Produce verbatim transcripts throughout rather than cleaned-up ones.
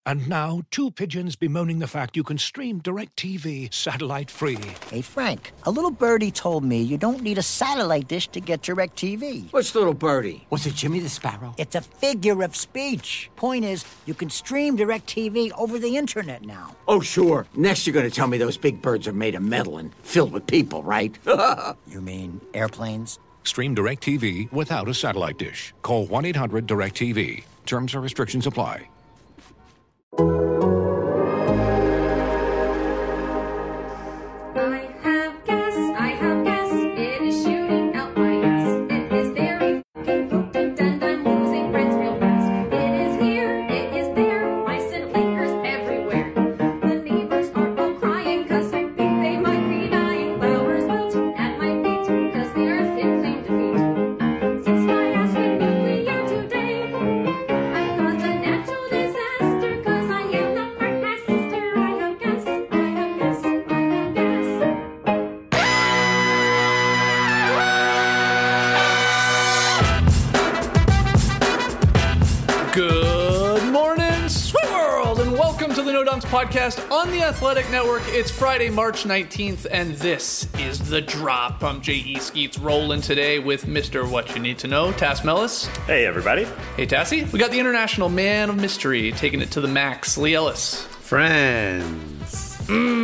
And now, two pigeons bemoaning the fact you can stream DirecTV satellite-free. Hey, Frank, a little birdie told me you don't need a satellite dish to get DirecTV. What's little birdie? Was it Jimmy the Sparrow? It's a figure of speech. Point is, you can stream DirecTV over the internet now. Oh, sure. Next you're going to tell me those big birds are made of metal and filled with people, right? You mean airplanes? Stream DirecTV without a satellite dish. Call one eight hundred direct T V. Terms and restrictions apply. I have gas, I have gas, it is shooting out my ass. It is very fucking potent and I'm losing friends real fast. It is here, it is there, mice and flickers everywhere. The neighbors are all crying cause I think they might be dying. Flowers wilting at my feet cause the earth it claimed defeat. Since my ass went nuclear today, I caused a natural disaster cause I am not part master. I have gas, I have gas, I have gas. Good morning, sweet world, and welcome to the No Dunks podcast on the Athletic Network. It's Friday, March nineteenth, and this is The Drop. I'm J E Skeets rolling today with Mister What You Need to Know, Tass Mellis. Hey, everybody. Hey, Tassie. We got the international man of mystery taking it to the max, Lee Ellis. Friends.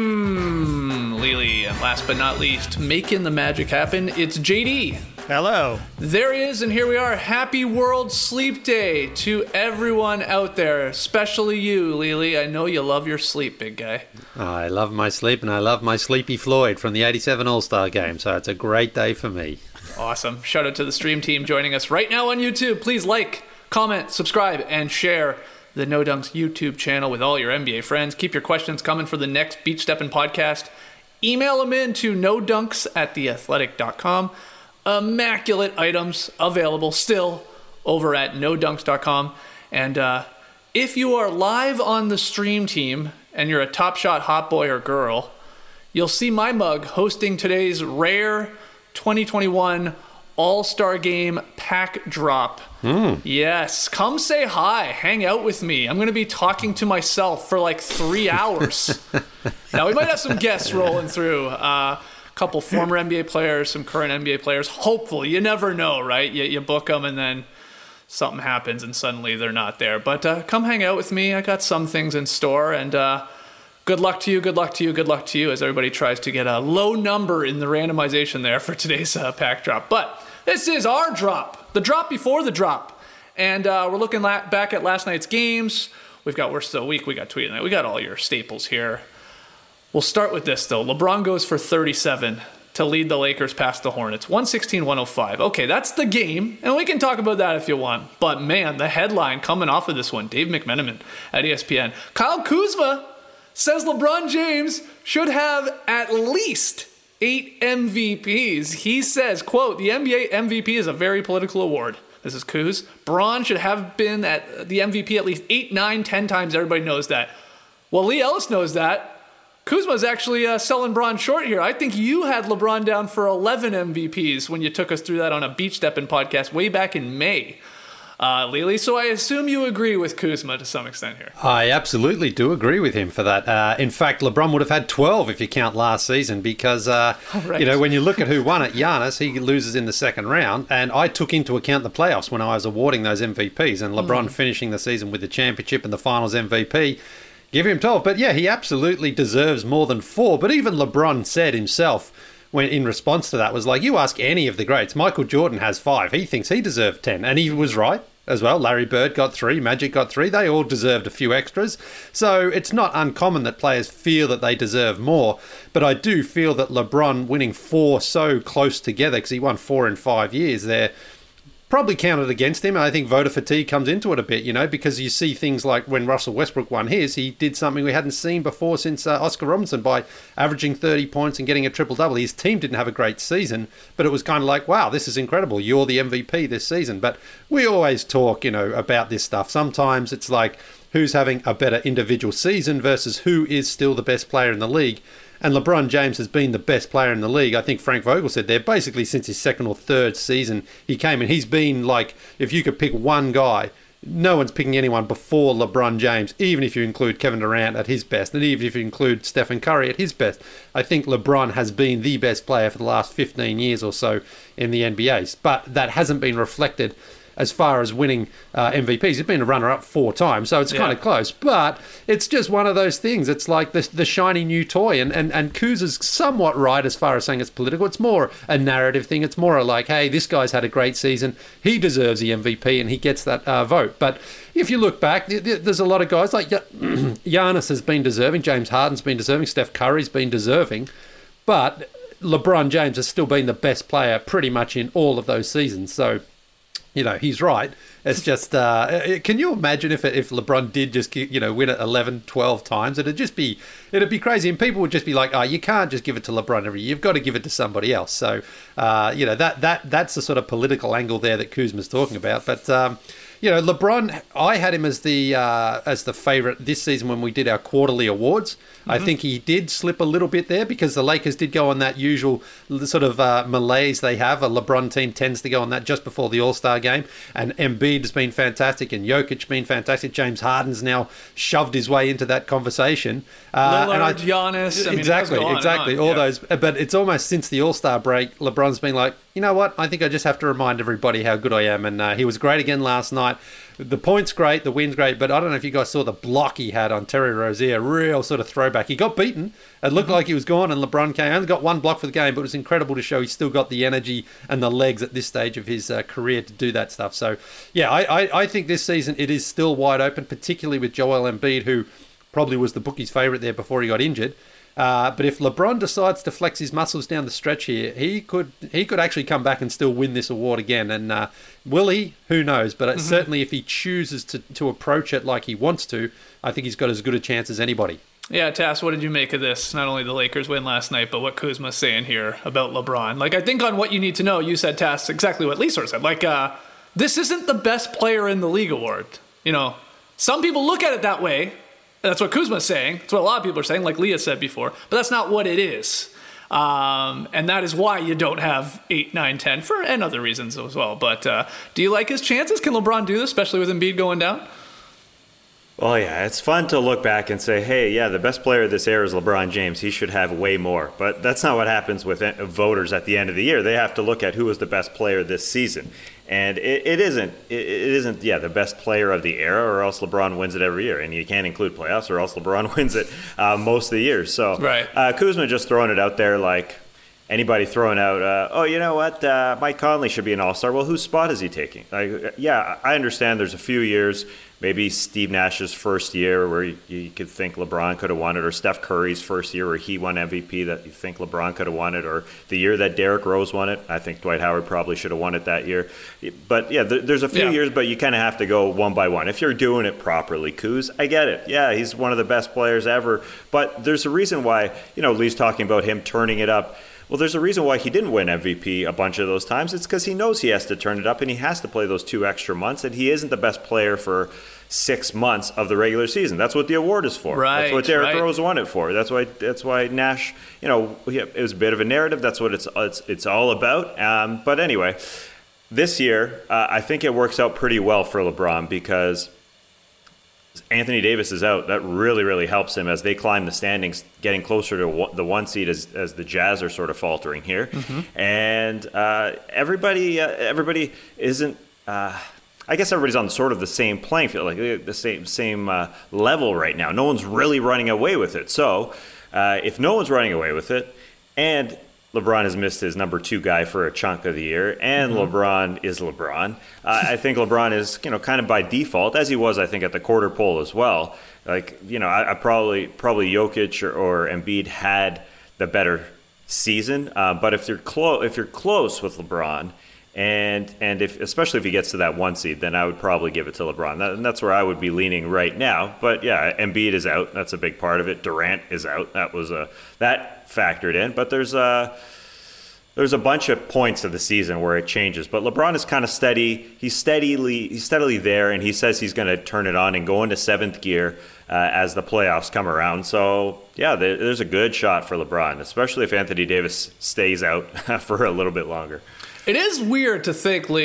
Mmm, Lily. And last but not least, making the magic happen, it's J D. Hello. There he is, and here we are. Happy World Sleep Day to everyone out there, especially you, Lily. I know you love your sleep, big guy. I love my sleep, and I love my Sleepy Floyd from the eighty-seven All-Star Game, so it's a great day for me. Awesome. Shout out to the stream team joining us right now on YouTube. Please like, comment, subscribe, and share the No Dunks YouTube channel with all your N B A friends. Keep your questions coming for the next Beach Steppin' podcast. Email them in to nodunks at theathletic dot com. Immaculate items available still over at no dunks dot com. And uh, if you are live on the stream team and you're a Top Shot hot boy or girl, you'll see my mug hosting today's rare twenty twenty-one All-Star Game pack drop. Mm. Yes, come say hi, hang out with me. I'm going to be talking to myself for like three hours. Now, we might have some guests rolling through. Uh, a couple former N B A players, some current N B A players. Hopefully, you never know, right? You, you book them and then something happens and suddenly they're not there. But uh, come hang out with me. I got some things in store, and uh, good luck to you, good luck to you, good luck to you as everybody tries to get a low number in the randomization there for today's uh, pack drop. But this is our drop, the drop before the drop. And uh, we're looking la- back at last night's games. We've got Worst of the Week, we got Tweet of the Night, we got all your staples here. We'll start with this, though. LeBron goes for thirty-seven to lead the Lakers past the Hornets. one sixteen to one oh five. Okay, that's the game, and we can talk about that if you want. But, man, the headline coming off of this one, Dave McMenamin at E S P N. Kyle Kuzma says LeBron James should have at least eight M V Ps. He says, quote, the N B A M V P is a very political award. This is Kuz. Bron should have been at the M V P at least eight, nine, ten times. Everybody knows that. Well, Lee Ellis knows that. Kuzma's actually uh, selling Bron short here. I think you had LeBron down for eleven M V Ps when you took us through that on a Beach Steppin' podcast way back in May. Uh, Lily, so I assume you agree with Kuzma to some extent here. I absolutely do agree with him for that. Uh, in fact, LeBron would have had twelve if you count last season because, uh, right. you know, when you look at who won it, Giannis, he loses in the second round. And I took into account the playoffs when I was awarding those M V Ps and LeBron mm. finishing the season with the championship and the finals M V P. Give him twelve. But yeah, he absolutely deserves more than four. But even LeBron said himself, when in response to that, was like, you ask any of the greats, Michael Jordan has five. He thinks he deserved ten. And he was right as well. Larry Bird got three. Magic got three. They all deserved a few extras. So it's not uncommon that players feel that they deserve more. But I do feel that LeBron winning four so close together, because he won four in five years there, probably counted against him. I think voter fatigue comes into it a bit, you know, because you see things like when Russell Westbrook won his, he did something we hadn't seen before since uh, Oscar Robertson by averaging thirty points and getting a triple-double. His team didn't have a great season, but it was kind of like, wow, this is incredible. You're the M V P this season. But we always talk, you know, about this stuff. Sometimes it's like who's having a better individual season versus who is still the best player in the league. And LeBron James has been the best player in the league. I think Frank Vogel said there, basically since his second or third season he came in. He's been like, if you could pick one guy no one's picking anyone before LeBron James, even if you include Kevin Durant at his best, and even if you include Stephen Curry at his best. I think LeBron has been the best player for the last fifteen years or so in the N B A, but that hasn't been reflected as far as winning uh, M V Ps. He's been a runner-up four times, so it's yeah. kind of close. But it's just one of those things. It's like the, the shiny new toy. And, and, and Kuz is somewhat right as far as saying it's political. It's more a narrative thing. It's more like, hey, this guy's had a great season. He deserves the M V P, and he gets that uh, vote. But if you look back, there's a lot of guys like Giannis has been deserving. James Harden's been deserving. Steph Curry's been deserving. But LeBron James has still been the best player pretty much in all of those seasons. So, you know, he's right. It's just, uh, can you imagine if if LeBron did just, you know, win it eleven, twelve times? It'd just be, it'd be crazy. And people would just be like, oh, you can't just give it to LeBron every year. You've got to give it to somebody else. So, uh, you know, that that that's the sort of political angle there that Kuzma's talking about. But, um, you know, LeBron, I had him as the uh, as the favourite this season when we did our quarterly awards. Mm-hmm. I think he did slip a little bit there because the Lakers did go on that usual sort of uh, malaise they have. A LeBron team tends to go on that just before the All-Star game. And Embiid has been fantastic and Jokic been fantastic. James Harden's now shoved his way into that conversation. Uh, Lillard, and I, Giannis. I mean, exactly, on exactly. All yeah. those. But it's almost since the All-Star break, LeBron's been like, you know what? I think I just have to remind everybody how good I am. And uh, he was great again last night. The point's great, the win's great, but I don't know if you guys saw the block he had on Terry Rozier. Real sort of throwback. He got beaten. It looked like he was gone, and LeBron came. Only got one block for the game, but it was incredible to show he's still got the energy and the legs at this stage of his uh, career to do that stuff. So, yeah, I, I, I think this season it is still wide open, particularly with Joel Embiid, who probably was the bookie's favourite there before he got injured. Uh, but if LeBron decides to flex his muscles down the stretch here, he could he could actually come back and still win this award again. And uh, will he? Who knows? But mm-hmm. certainly if he chooses to, to approach it like he wants to, I think he's got as good a chance as anybody. Yeah, Tass, what did you make of this? Not only the Lakers win last night, but what Kuzma's saying here about LeBron. Like, I think on what you need to know, you said, Tass, exactly what Lee sort of said. Like, uh, this isn't the best player in the league award. You know, some people look at it that way. That's what Kuzma's saying. That's what a lot of people are saying, like Leah said before. But that's not what it is. Um, and that is why you don't have eight, nine, ten, for, and other reasons as well. But uh, do you like his chances? Can LeBron do this, especially with Embiid going down? Well, yeah, it's fun to look back and say, hey, yeah, the best player of this era is LeBron James. He should have way more. But that's not what happens with voters at the end of the year. They have to look at who was the best player this season. And it, it isn't, it, it isn't, yeah, the best player of the era, or else LeBron wins it every year. And you can't include playoffs, or else LeBron wins it uh, most of the years. So right. uh, Kuzma just throwing it out there like anybody throwing out, uh, oh, you know what, uh, Mike Conley should be an all-star. Well, whose spot is he taking? Like, yeah, I understand there's a few years, maybe Steve Nash's first year where you, you could think LeBron could have won it, or Steph Curry's first year where he won M V P that you think LeBron could have won it, or the year that Derrick Rose won it. I think Dwight Howard probably should have won it that year. But, yeah, there, there's a few yeah. years, but you kind of have to go one by one. If you're doing it properly, Kuz, I get it. Yeah, he's one of the best players ever. But there's a reason why, you know, Lee's talking about him turning it up. Well, there's a reason why he didn't win M V P a bunch of those times. It's because he knows he has to turn it up, and he has to play those two extra months, and he isn't the best player for six months of the regular season. That's what the award is for. Right, that's what Derrick right. Rose won it for. That's why That's why Nash, you know, it was a bit of a narrative. That's what it's it's, it's all about. Um, but anyway, this year, uh, I think it works out pretty well for LeBron because Anthony Davis is out. That really, really helps him as they climb the standings, getting closer to the one seed as, as the Jazz are sort of faltering here. Mm-hmm. And uh, everybody, uh, everybody isn't. Uh, I guess everybody's on sort of the same playing field, like the same same uh, level right now. No one's really running away with it. So uh, if no one's running away with it, and LeBron has missed his number two guy for a chunk of the year, and mm-hmm. LeBron is LeBron. Uh, I think LeBron is, you know, kind of by default, as he was, I think, at the quarter pole as well. Like, you know, I, I probably probably Jokic or, or Embiid had the better season, uh, but if you're close, if you're close with LeBron, and and if especially if he gets to that one seed, then I would probably give it to LeBron. That, and that's where I would be leaning right now. But yeah, Embiid is out. That's a big part of it. Durant is out. That was a that factored in. But there's a there's a bunch of points of the season where it changes. But LeBron is kind of steady. He's steadily he's steadily there, and he says he's going to turn it on and go into seventh gear uh, as the playoffs come around. So yeah, there, there's a good shot for LeBron, especially if Anthony Davis stays out for a little bit longer. It is weird to think, Lee,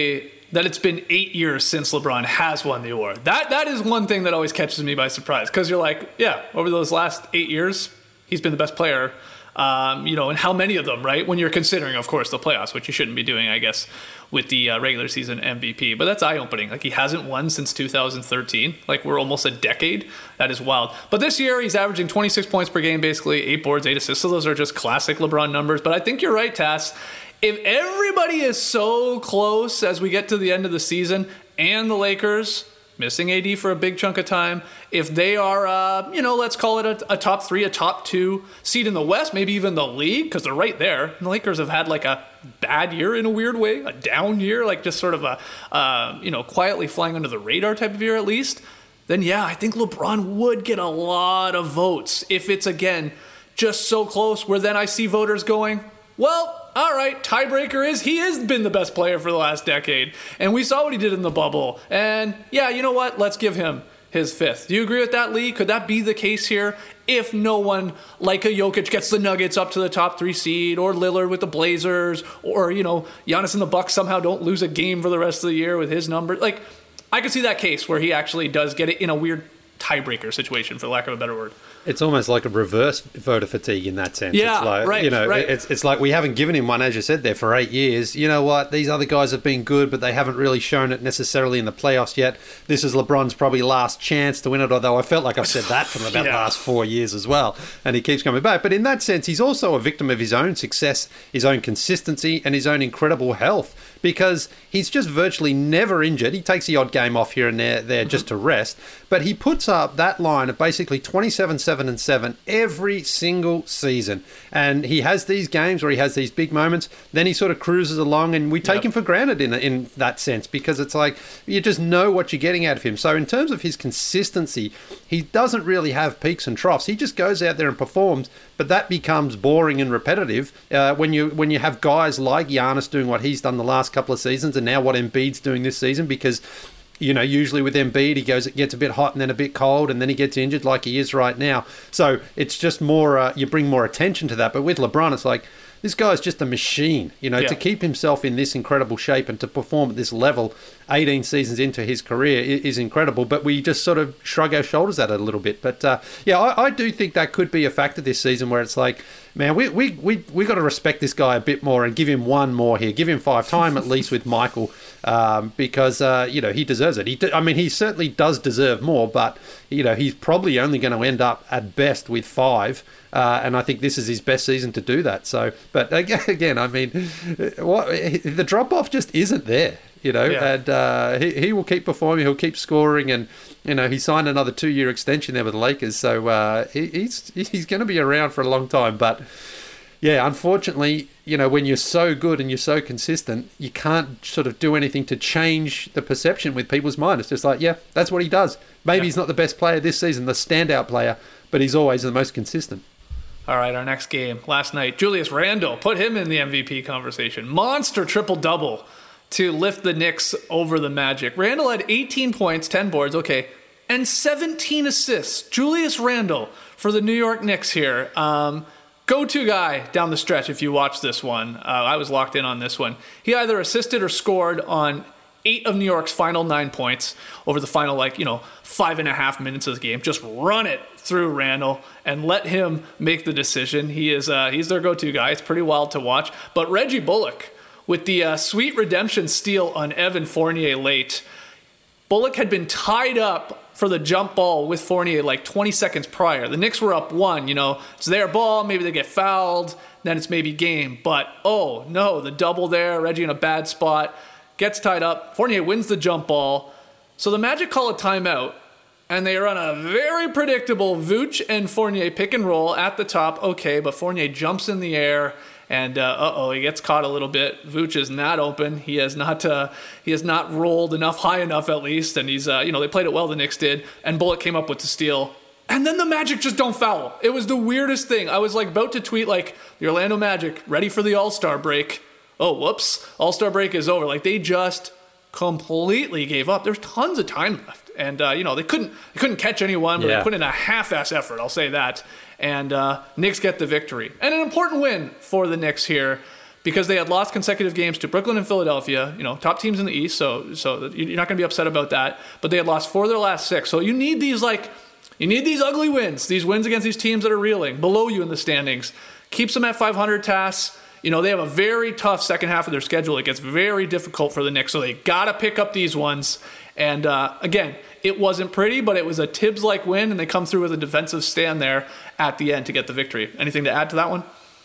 that it's been eight years since LeBron has won the award. That That is one thing that always catches me by surprise, because you're like, yeah, over those last eight years, he's been the best player. Um, you know, and how many of them, right? When you're considering, of course, the playoffs, which you shouldn't be doing, I guess, with the uh, regular season M V P. But that's eye-opening. Like, he hasn't won since two thousand thirteen. Like, we're almost a decade. That is wild. But this year, he's averaging twenty-six points per game, basically, eight boards, eight assists. So those are just classic LeBron numbers. But I think you're right, Tass. If everybody is so close as we get to the end of the season, and the Lakers missing A D for a big chunk of time, if they are, uh, you know, let's call it a, a top three, a top two seed in the West, maybe even the league, because they're right there. The Lakers have had like a bad year in a weird way, a down year, like just sort of a, uh, you know, quietly flying under the radar type of year at least. Then yeah, I think LeBron would get a lot of votes if it's, again, just so close where then I see voters going, well, all right, tiebreaker is he has been the best player for the last decade. And we saw what he did in the bubble. And yeah, you know what? Let's give him his fifth. Do you agree with that, Lee? Could that be the case here if no one like a Jokic gets the Nuggets up to the top three seed, or Lillard with the Blazers, or, you know, Giannis and the Bucks somehow don't lose a game for the rest of the year with his number? Like, I could see that case where he actually does get it in a weird tiebreaker situation, for lack of a better word. It's almost like a reverse voter fatigue in that sense. Yeah, it's like, right, you know, right. It's, it's like we haven't given him one, as you said there, for eight years. You know what? These other guys have been good, but they haven't really shown it necessarily in the playoffs yet. This is LeBron's probably last chance to win it, although I felt like I've said that for about yeah. the last four years as well, and he keeps coming back. But in that sense, he's also a victim of his own success, his own consistency, and his own incredible health, because he's just virtually never injured. He takes the odd game off here and there, there mm-hmm. just to rest, but he puts up that line of basically twenty-seven, seven, and seven every single season. And he has these games where he has these big moments, then he sort of cruises along, and we take yep. him for granted in in that sense, because it's like you just know what you're getting out of him. So in terms of his consistency, he doesn't really have peaks and troughs. He just goes out there and performs, but that becomes boring and repetitive uh, when you when you have guys like Giannis doing what he's done the last couple of seasons, and now what Embiid's doing this season, because you know, usually with Embiid, he goes, it gets a bit hot and then a bit cold, and then he gets injured like he is right now. So it's just more, uh, you bring more attention to that. But with LeBron, it's like, this guy's just a machine, you know, yeah. to keep himself in this incredible shape and to perform at this level eighteen seasons into his career is incredible. But we just sort of shrug our shoulders at it a little bit. But uh, yeah, I, I do think that could be a factor this season, where it's like, man, we we we we got to respect this guy a bit more and give him one more here, give him five time at least with Michael, um, because uh, you know, he deserves it. He, I mean, he certainly does deserve more, but you know, he's probably only going to end up at best with five. Uh, and I think this is his best season to do that. So, but again, I mean, what, the drop-off just isn't there, you know, yeah. and uh, he, he will keep performing, he'll keep scoring, and, you know, he signed another two-year extension there with the Lakers, so uh, he, he's he's going to be around for a long time. But, yeah, unfortunately, you know, when you're so good and you're so consistent, you can't sort of do anything to change the perception with people's mind. It's just like, yeah, that's what he does. Maybe yeah. he's not the best player this season, the standout player, but he's always the most consistent. All right, our next game. Last night, Julius Randle, put him in the M V P conversation. Monster triple-double to lift the Knicks over the Magic. Randle had eighteen points, ten boards, okay, and seventeen assists. Julius Randle for the New York Knicks here. Um, go-to guy down the stretch if you watch this one. Uh, I was locked in on this one. He either assisted or scored on eight of New York's final nine points over the final, like, you know, five and a half minutes of the game. Just run it through Randle and let him make the decision. He is uh, he's their go-to guy. It's pretty wild to watch. But Reggie Bullock with the uh, sweet redemption steal on Evan Fournier late. Bullock had been tied up for the jump ball with Fournier like twenty seconds prior. The Knicks were up one, you know. It's their ball. Maybe they get fouled. Then it's maybe game. But, oh, no, the double there. Reggie in a bad spot. Gets tied up. Fournier wins the jump ball. So the Magic call a timeout, and they run a very predictable Vooch and Fournier pick and roll at the top. Okay, but Fournier jumps in the air, and uh, uh-oh, he gets caught a little bit. Vooch is not open. He has not uh, he has not rolled enough, high enough at least, and he's uh, you know, they played it well, the Knicks did, and Bullock came up with the steal. And then the Magic just don't foul. It was the weirdest thing. I was like about to tweet like, the Orlando Magic ready for the All-Star break. Oh, whoops, All-Star break is over. Like, they just completely gave up. There's tons of time left. And, uh, you know, they couldn't they couldn't catch anyone, but yeah. they put in a half-ass effort, I'll say that. And uh, Knicks get the victory. And an important win for the Knicks here, because they had lost consecutive games to Brooklyn and Philadelphia, you know, top teams in the East, so so you're not going to be upset about that. But they had lost four of their last six. So you need these, like, you need these ugly wins, these wins against these teams that are reeling, below you in the standings. Keeps them at five hundred, Tass. You know, they have a very tough second half of their schedule. It gets very difficult for the Knicks, so they got to pick up these ones. And, uh, again, it wasn't pretty, but it was a Tibbs-like win, and they come through with a defensive stand there at the end to get the victory. Anything to add to that one?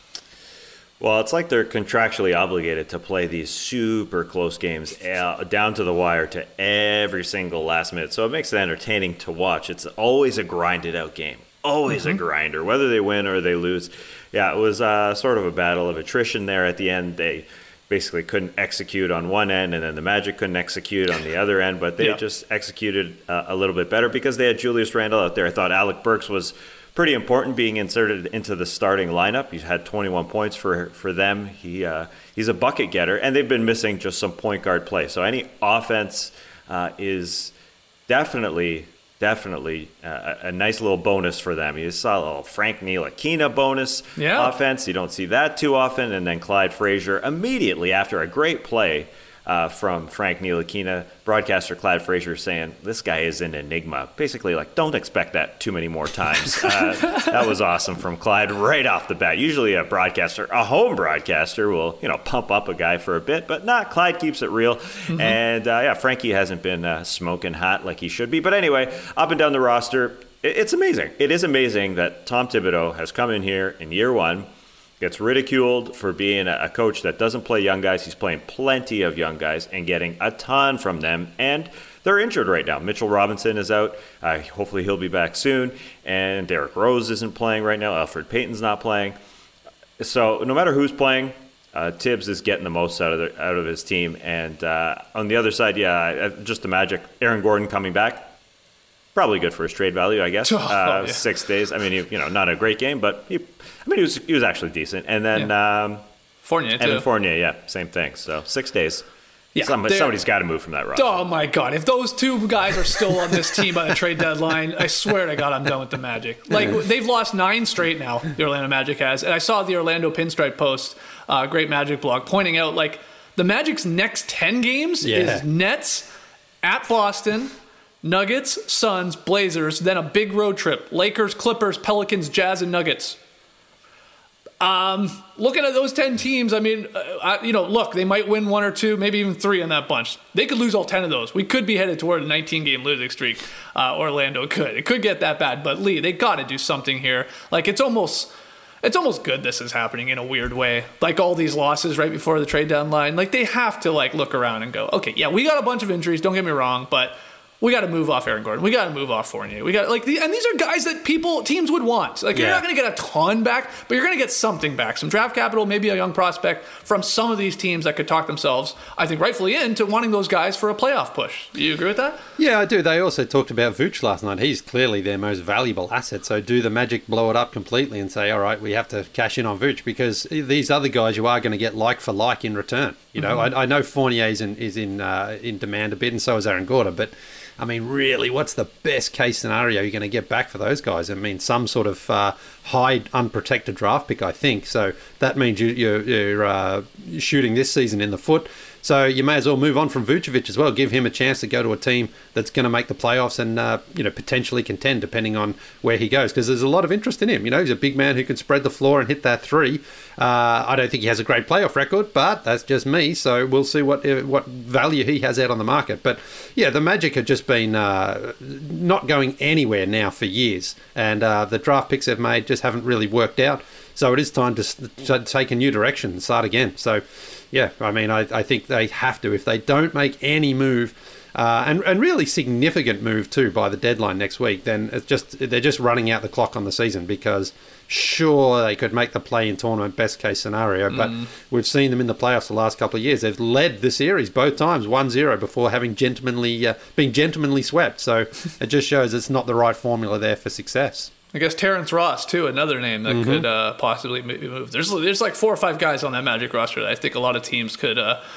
Well, it's like they're contractually obligated to play these super close games uh, down to the wire to every single last minute. So it makes it entertaining to watch. It's always a grinded out game. Always mm-hmm. a grinder, whether they win or they lose. Yeah, it was uh, sort of a battle of attrition there at the end. They basically couldn't execute on one end, and then the Magic couldn't execute on the other end, but they yeah. just executed uh, a little bit better because they had Julius Randle out there. I thought Alec Burks was pretty important being inserted into the starting lineup. He's had twenty-one points for for them. He uh, he's a bucket getter, and they've been missing just some point guard play. So any offense uh, is definitely definitely uh, a nice little bonus for them. You saw a little Frank Ntilikina bonus yeah. offense. You don't see that too often. And then Clyde Frazier immediately after a great play Uh, from Frank Ntilikina, broadcaster Clyde Frazier saying, this guy is an enigma. Basically, like, don't expect that too many more times. Uh, that was awesome from Clyde right off the bat. Usually a broadcaster, a home broadcaster will, you know, pump up a guy for a bit, but not. Clyde keeps it real. Mm-hmm. And, uh, yeah, Frankie hasn't been uh, smoking hot like he should be. But anyway, up and down the roster, it, it's amazing. It is amazing that Tom Thibodeau has come in here in year one, gets ridiculed for being a coach that doesn't play young guys. He's playing plenty of young guys and getting a ton from them. And they're injured right now. Mitchell Robinson is out. Uh, hopefully he'll be back soon. And Derrick Rose isn't playing right now. Alfred Payton's not playing. So no matter who's playing, uh, Tibbs is getting the most out of the, out of his team. And uh, on the other side, yeah, just the Magic. Aaron Gordon coming back. Probably good for his trade value, I guess. Oh, uh, yeah. Six days. I mean, he, you know, not a great game, but he, I mean, he was he was actually decent. And then yeah. um, Fournier, too. And then Fournier, yeah, same thing. So six days. Yeah, Some, somebody's got to move from that roster. Oh my God! If those two guys are still on this team by the trade deadline, I swear to God, I'm done with the Magic. Like they've lost nine straight now. The Orlando Magic has, and I saw the Orlando Pinstripe post, uh, great Magic blog, pointing out like the Magic's next ten games yeah. is Nets at Boston, Nuggets, Suns, Blazers, then a big road trip: Lakers, Clippers, Pelicans, Jazz, and Nuggets. Um, looking at those ten teams, I mean, uh, I, you know, look, they might win one or two, maybe even three in that bunch. They could lose all ten of those. We could be headed toward a nineteen-game losing streak. Uh, Orlando could. It could get that bad. But, Lee, they got to do something here. Like, it's almost... It's almost good this is happening in a weird way. Like all these losses right before the trade deadline. Like, they have to, like, look around and go, okay, yeah, we got a bunch of injuries, don't get me wrong, but... We got to move off Aaron Gordon. We got to move off Fournier. We got like, the, and these are guys that people teams would want. Like, you're yeah. not going to get a ton back, but you're going to get something back. Some draft capital, maybe a young prospect from some of these teams that could talk themselves, I think, rightfully into wanting those guys for a playoff push. Do you agree with that? Yeah, I do. They also talked about Vooch last night. He's clearly their most valuable asset. So do the Magic blow it up completely and say, all right, we have to cash in on Vooch because these other guys you are going to get like for like in return. You know, mm-hmm. I, I know Fournier is in is in uh, in demand a bit, and so is Aaron Gordon, but. I mean, really, what's the best case scenario you're going to get back for those guys? I mean, some sort of uh, high unprotected draft pick, I think. So that means you, you're, you're uh, shooting this season in the foot. So you may as well move on from Vucevic as well. Give him a chance to go to a team that's going to make the playoffs and uh, you know potentially contend depending on where he goes. Because there's a lot of interest in him. You know, he's a big man who can spread the floor and hit that three. Uh, I don't think he has a great playoff record, but that's just me. So we'll see what uh, what value he has out on the market. But yeah, the Magic have just been uh, not going anywhere now for years, and uh, the draft picks they've made just haven't really worked out. So it is time to, to take a new direction and start again. So, yeah, I mean, I, I think they have to. If they don't make any move, uh, and, and really significant move too by the deadline next week, then it's just they're just running out the clock on the season because sure, they could make the play-in tournament best case scenario, but mm. we've seen them in the playoffs the last couple of years. They've led the series both times, one zero, before having gentlemanly, uh, being gentlemanly swept. So it just shows it's not the right formula there for success. I guess Terrence Ross, too, another name that mm-hmm. could uh, possibly be moved. There's there's like four or five guys on that Magic roster that I think a lot of teams could uh,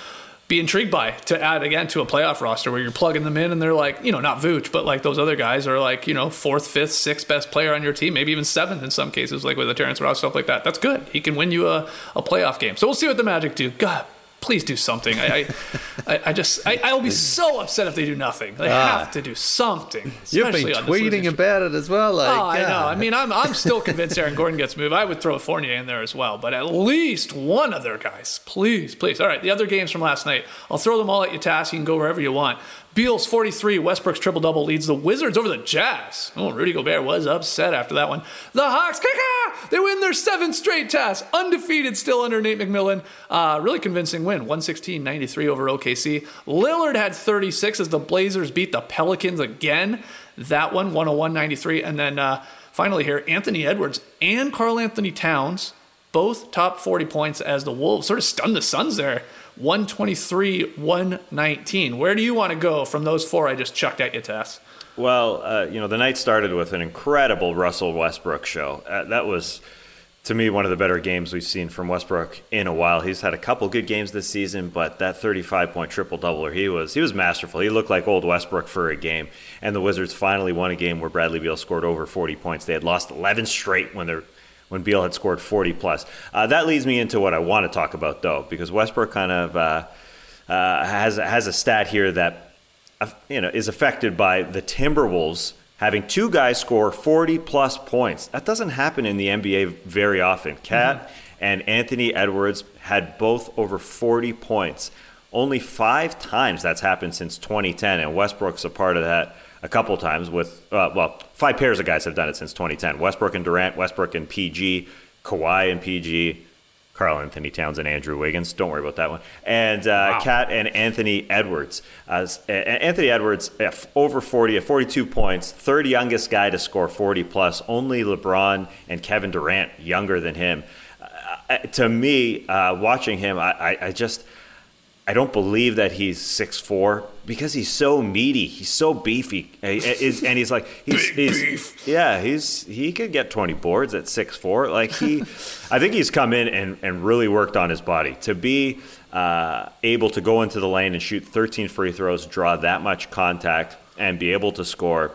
be intrigued by to add again to a playoff roster where you're plugging them in and they're like, you know, not Vooch, but like those other guys are like, you know, fourth, fifth, sixth best player on your team, maybe even seventh in some cases, like with a Terrence Ross, stuff like that. That's good. He can win you a, a playoff game. So we'll see what the Magic do. God, please do something. I, I, I just, I, I'll be so upset if they do nothing. They Ah. have to do something. You've been especially on this losing tweeting about it as well. Like, Oh, I know. God. I mean, I'm I'm still convinced Aaron Gordon gets moved. I would throw Fournier in there as well, but at least one of their guys, please, please. All right, the other games from last night. I'll throw them all at you, Tass. You can go wherever you want. Beal's forty-three, Westbrook's triple-double leads the Wizards over the Jazz. Oh, Rudy Gobert was upset after that one. The Hawks, kaka, they win their seventh straight, Tass. Undefeated still under Nate McMillan. Uh, really convincing win, one sixteen ninety-three over O K C. Lillard had thirty-six as the Blazers beat the Pelicans again. That one, one oh one ninety-three. And then uh, finally here, Anthony Edwards and Karl Anthony Towns, both top forty points as the Wolves sort of stunned the Suns there. one twenty-three, one nineteen. Where do you want to go from those four I just chucked at you, Tess? Well, uh, you know, the night started with an incredible Russell Westbrook show. Uh, that was, to me, one of the better games we've seen from Westbrook in a while. He's had a couple good games this season, but that thirty-five point triple-doubler, he was he was masterful. He looked like old Westbrook for a game. And the Wizards finally won a game where Bradley Beal scored over forty points. They had lost eleven straight when they're when Beal had scored forty plus. Uh, that leads me into what I want to talk about, though, because Westbrook kind of uh, uh, has has a stat here that uh, you know is affected by the Timberwolves having two guys score forty plus points. That doesn't happen in the N B A very often. Cat mm-hmm. and Anthony Edwards had both over forty points. Only five times that's happened since twenty ten, and Westbrook's a part of that a couple times with, uh, well, five pairs of guys have done it since twenty ten. Westbrook and Durant, Westbrook and P G, Kawhi and P G, Karl Anthony Towns and Andrew Wiggins. Don't worry about that one. And uh, wow. Kat and Anthony Edwards. Uh, Anthony Edwards, over forty, at forty-two points, third youngest guy to score forty plus. Only LeBron and Kevin Durant younger than him. Uh, to me, uh, watching him, I, I, I just... I don't believe that he's six foot four because he's so meaty. He's so beefy. And he's like, he's, he's yeah, he's he could get twenty boards at six foot four. Like he, I think he's come in and, and really worked on his body to be uh, able to go into the lane and shoot thirteen free throws, draw that much contact, and be able to score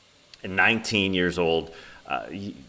at nineteen years old. Uh,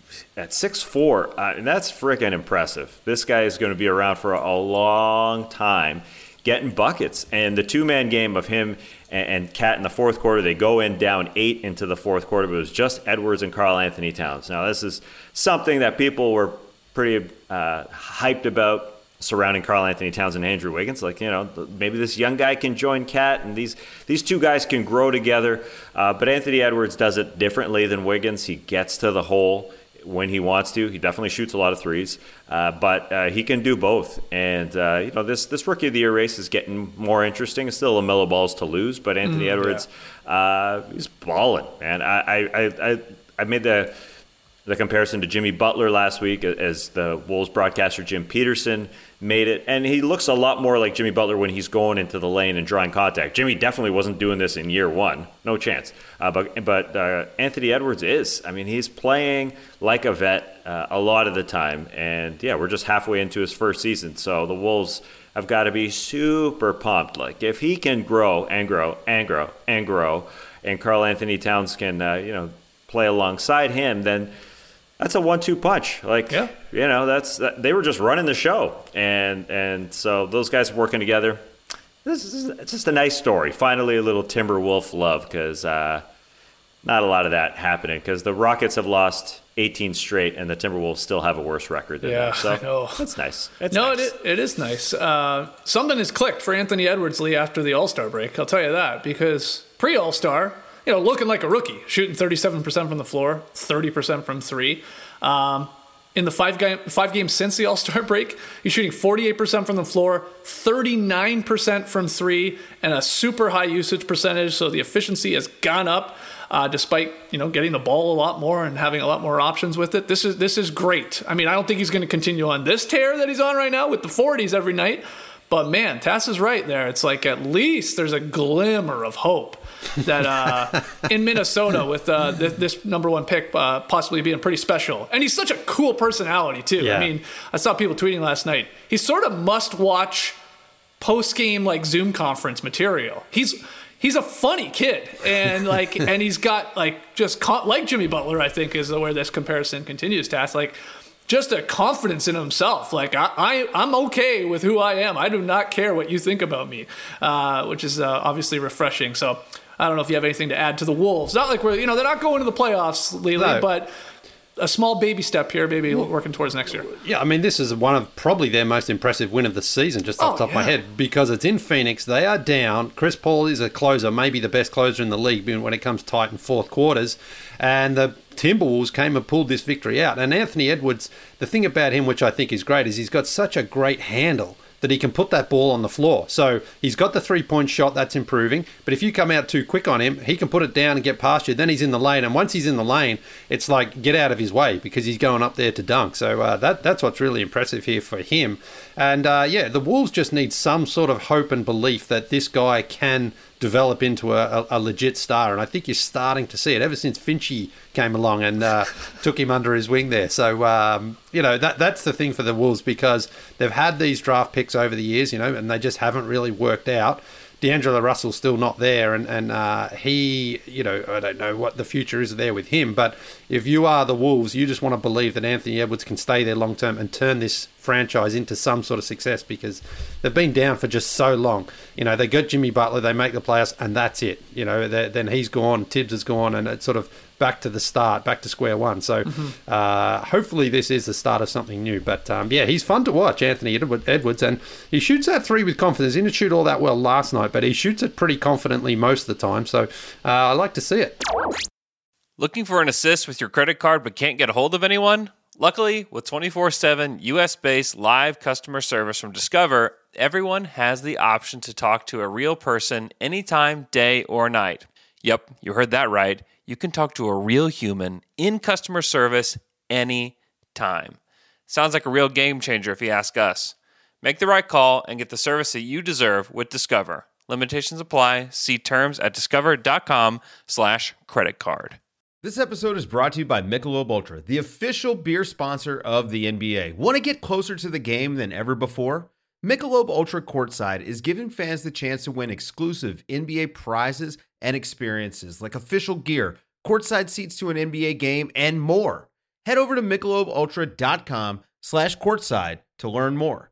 at six foot four, uh, and that's freaking impressive. This guy is going to be around for a long time, getting buckets. And the two-man game of him and Cat in the fourth quarter, they go in down eight into the fourth quarter, but it was just Edwards and Karl Anthony Towns. Now, this is something that people were pretty uh, hyped about surrounding Karl Anthony Towns and Andrew Wiggins. Like, you know, maybe this young guy can join Cat, and these these two guys can grow together. Uh, but Anthony Edwards does it differently than Wiggins. He gets to the hole when he wants to. He definitely shoots a lot of threes, uh, but uh, he can do both. And uh, you know, this this Rookie of the Year race is getting more interesting. It's still a Melo balls to lose, but Anthony mm, Edwards, yeah. uh, he's balling, man. I I I, I made the the comparison to Jimmy Butler last week, as the Wolves broadcaster Jim Peterson made it, and he looks a lot more like Jimmy Butler when he's going into the lane and drawing contact. Jimmy definitely wasn't doing this in year one, no chance. Uh, but but uh, Anthony Edwards is. I mean, he's playing like a vet uh, a lot of the time, and yeah, we're just halfway into his first season, so the Wolves have got to be super pumped. Like, if he can grow and grow and grow and grow, and Karl Anthony Towns can uh, you know play alongside him, then that's a one two punch. Like, yeah. you know, that's that, they were just running the show. And and so those guys working together. This is it's just a nice story. Finally, a little Timberwolf love, because uh, not a lot of that happening, because the Rockets have lost eighteen straight and the Timberwolves still have a worse record than yeah, them. So I know. That's nice. It's no, nice. It, it is nice. Uh, something has clicked for Anthony Edwards, Lee, after the All-Star break. I'll tell you that, because pre-All-Star, you know, looking like a rookie, shooting thirty-seven percent from the floor, thirty percent from three. Um, in the five game five games since the All-Star break, he's shooting forty-eight percent from the floor, thirty-nine percent from three, and a super high usage percentage. So the efficiency has gone up, uh, despite you know getting the ball a lot more and having a lot more options with it. This is this is great. I mean, I don't think he's going to continue on this tear that he's on right now with the forties every night. But man, Tass is right there. It's like at least there's a glimmer of hope that uh, in Minnesota with uh, th- this number one pick uh, possibly being pretty special. And he's such a cool personality too. Yeah. I mean, I saw people tweeting last night. He's sort of must watch post-game like Zoom conference material. He's he's a funny kid, and like and he's got like just con- like Jimmy Butler, I think, is where this comparison continues to ask, like just a confidence in himself. Like I, I I'm okay with who I am. I do not care what you think about me, uh, which is uh, obviously refreshing. So I don't know if you have anything to add to the Wolves. Not like we're you know they're not going to the playoffs lately, No. but a small baby step here, maybe working towards next year. Yeah, I mean, this is one of probably their most impressive win of the season, just off Oh, the top of my yeah. head, because it's in Phoenix. They are down. Chris Paul is a closer, maybe the best closer in the league when it comes tight in fourth quarters. And the Timberwolves came and pulled this victory out. And Anthony Edwards, the thing about him, which I think is great, is he's got such a great handle that he can put that ball on the floor. So he's got the three-point shot, that's improving. But if you come out too quick on him, he can put it down and get past you. Then he's in the lane. And once he's in the lane, it's like, get out of his way because he's going up there to dunk. So uh, that that's what's really impressive here for him. And uh, yeah, the Wolves just need some sort of hope and belief that this guy can develop into a, a, a legit star. And I think you're starting to see it ever since Finchie came along and uh, took him under his wing there. So, um, you know, that that's the thing for the Wolves, because they've had these draft picks over the years, you know, and they just haven't really worked out. D'Angelo Russell's still not there, and, and uh, he, you know, I don't know what the future is there with him, but if you are the Wolves, you just want to believe that Anthony Edwards can stay there long term and turn this franchise into some sort of success, because they've been down for just so long. You know, they got Jimmy Butler, they make the playoffs, and that's it. You know, then he's gone, Tibbs is gone, and it's sort of back to the start, back to square one. So mm-hmm. uh, hopefully this is the start of something new. But um, yeah, he's fun to watch, Anthony Edwards, and he shoots that three with confidence. He didn't shoot all that well last night, but he shoots it pretty confidently most of the time. So uh, I like to see it. Looking for an assist with your credit card but can't get a hold of anyone? Luckily, with twenty-four seven U S-based live customer service from Discover, everyone has the option to talk to a real person anytime, day or night. Yep, you heard that right. You can talk to a real human in customer service anytime. Sounds like a real game changer if you ask us. Make the right call and get the service that you deserve with Discover. Limitations apply. See terms at discover.com slash credit card. This episode is brought to you by Michelob Ultra, the official beer sponsor of the N B A. Want to get closer to the game than ever before? Michelob Ultra Courtside is giving fans the chance to win exclusive N B A prizes and experiences like official gear, courtside seats to an N B A game, and more. Head over to michelobultra.com slash courtside to learn more.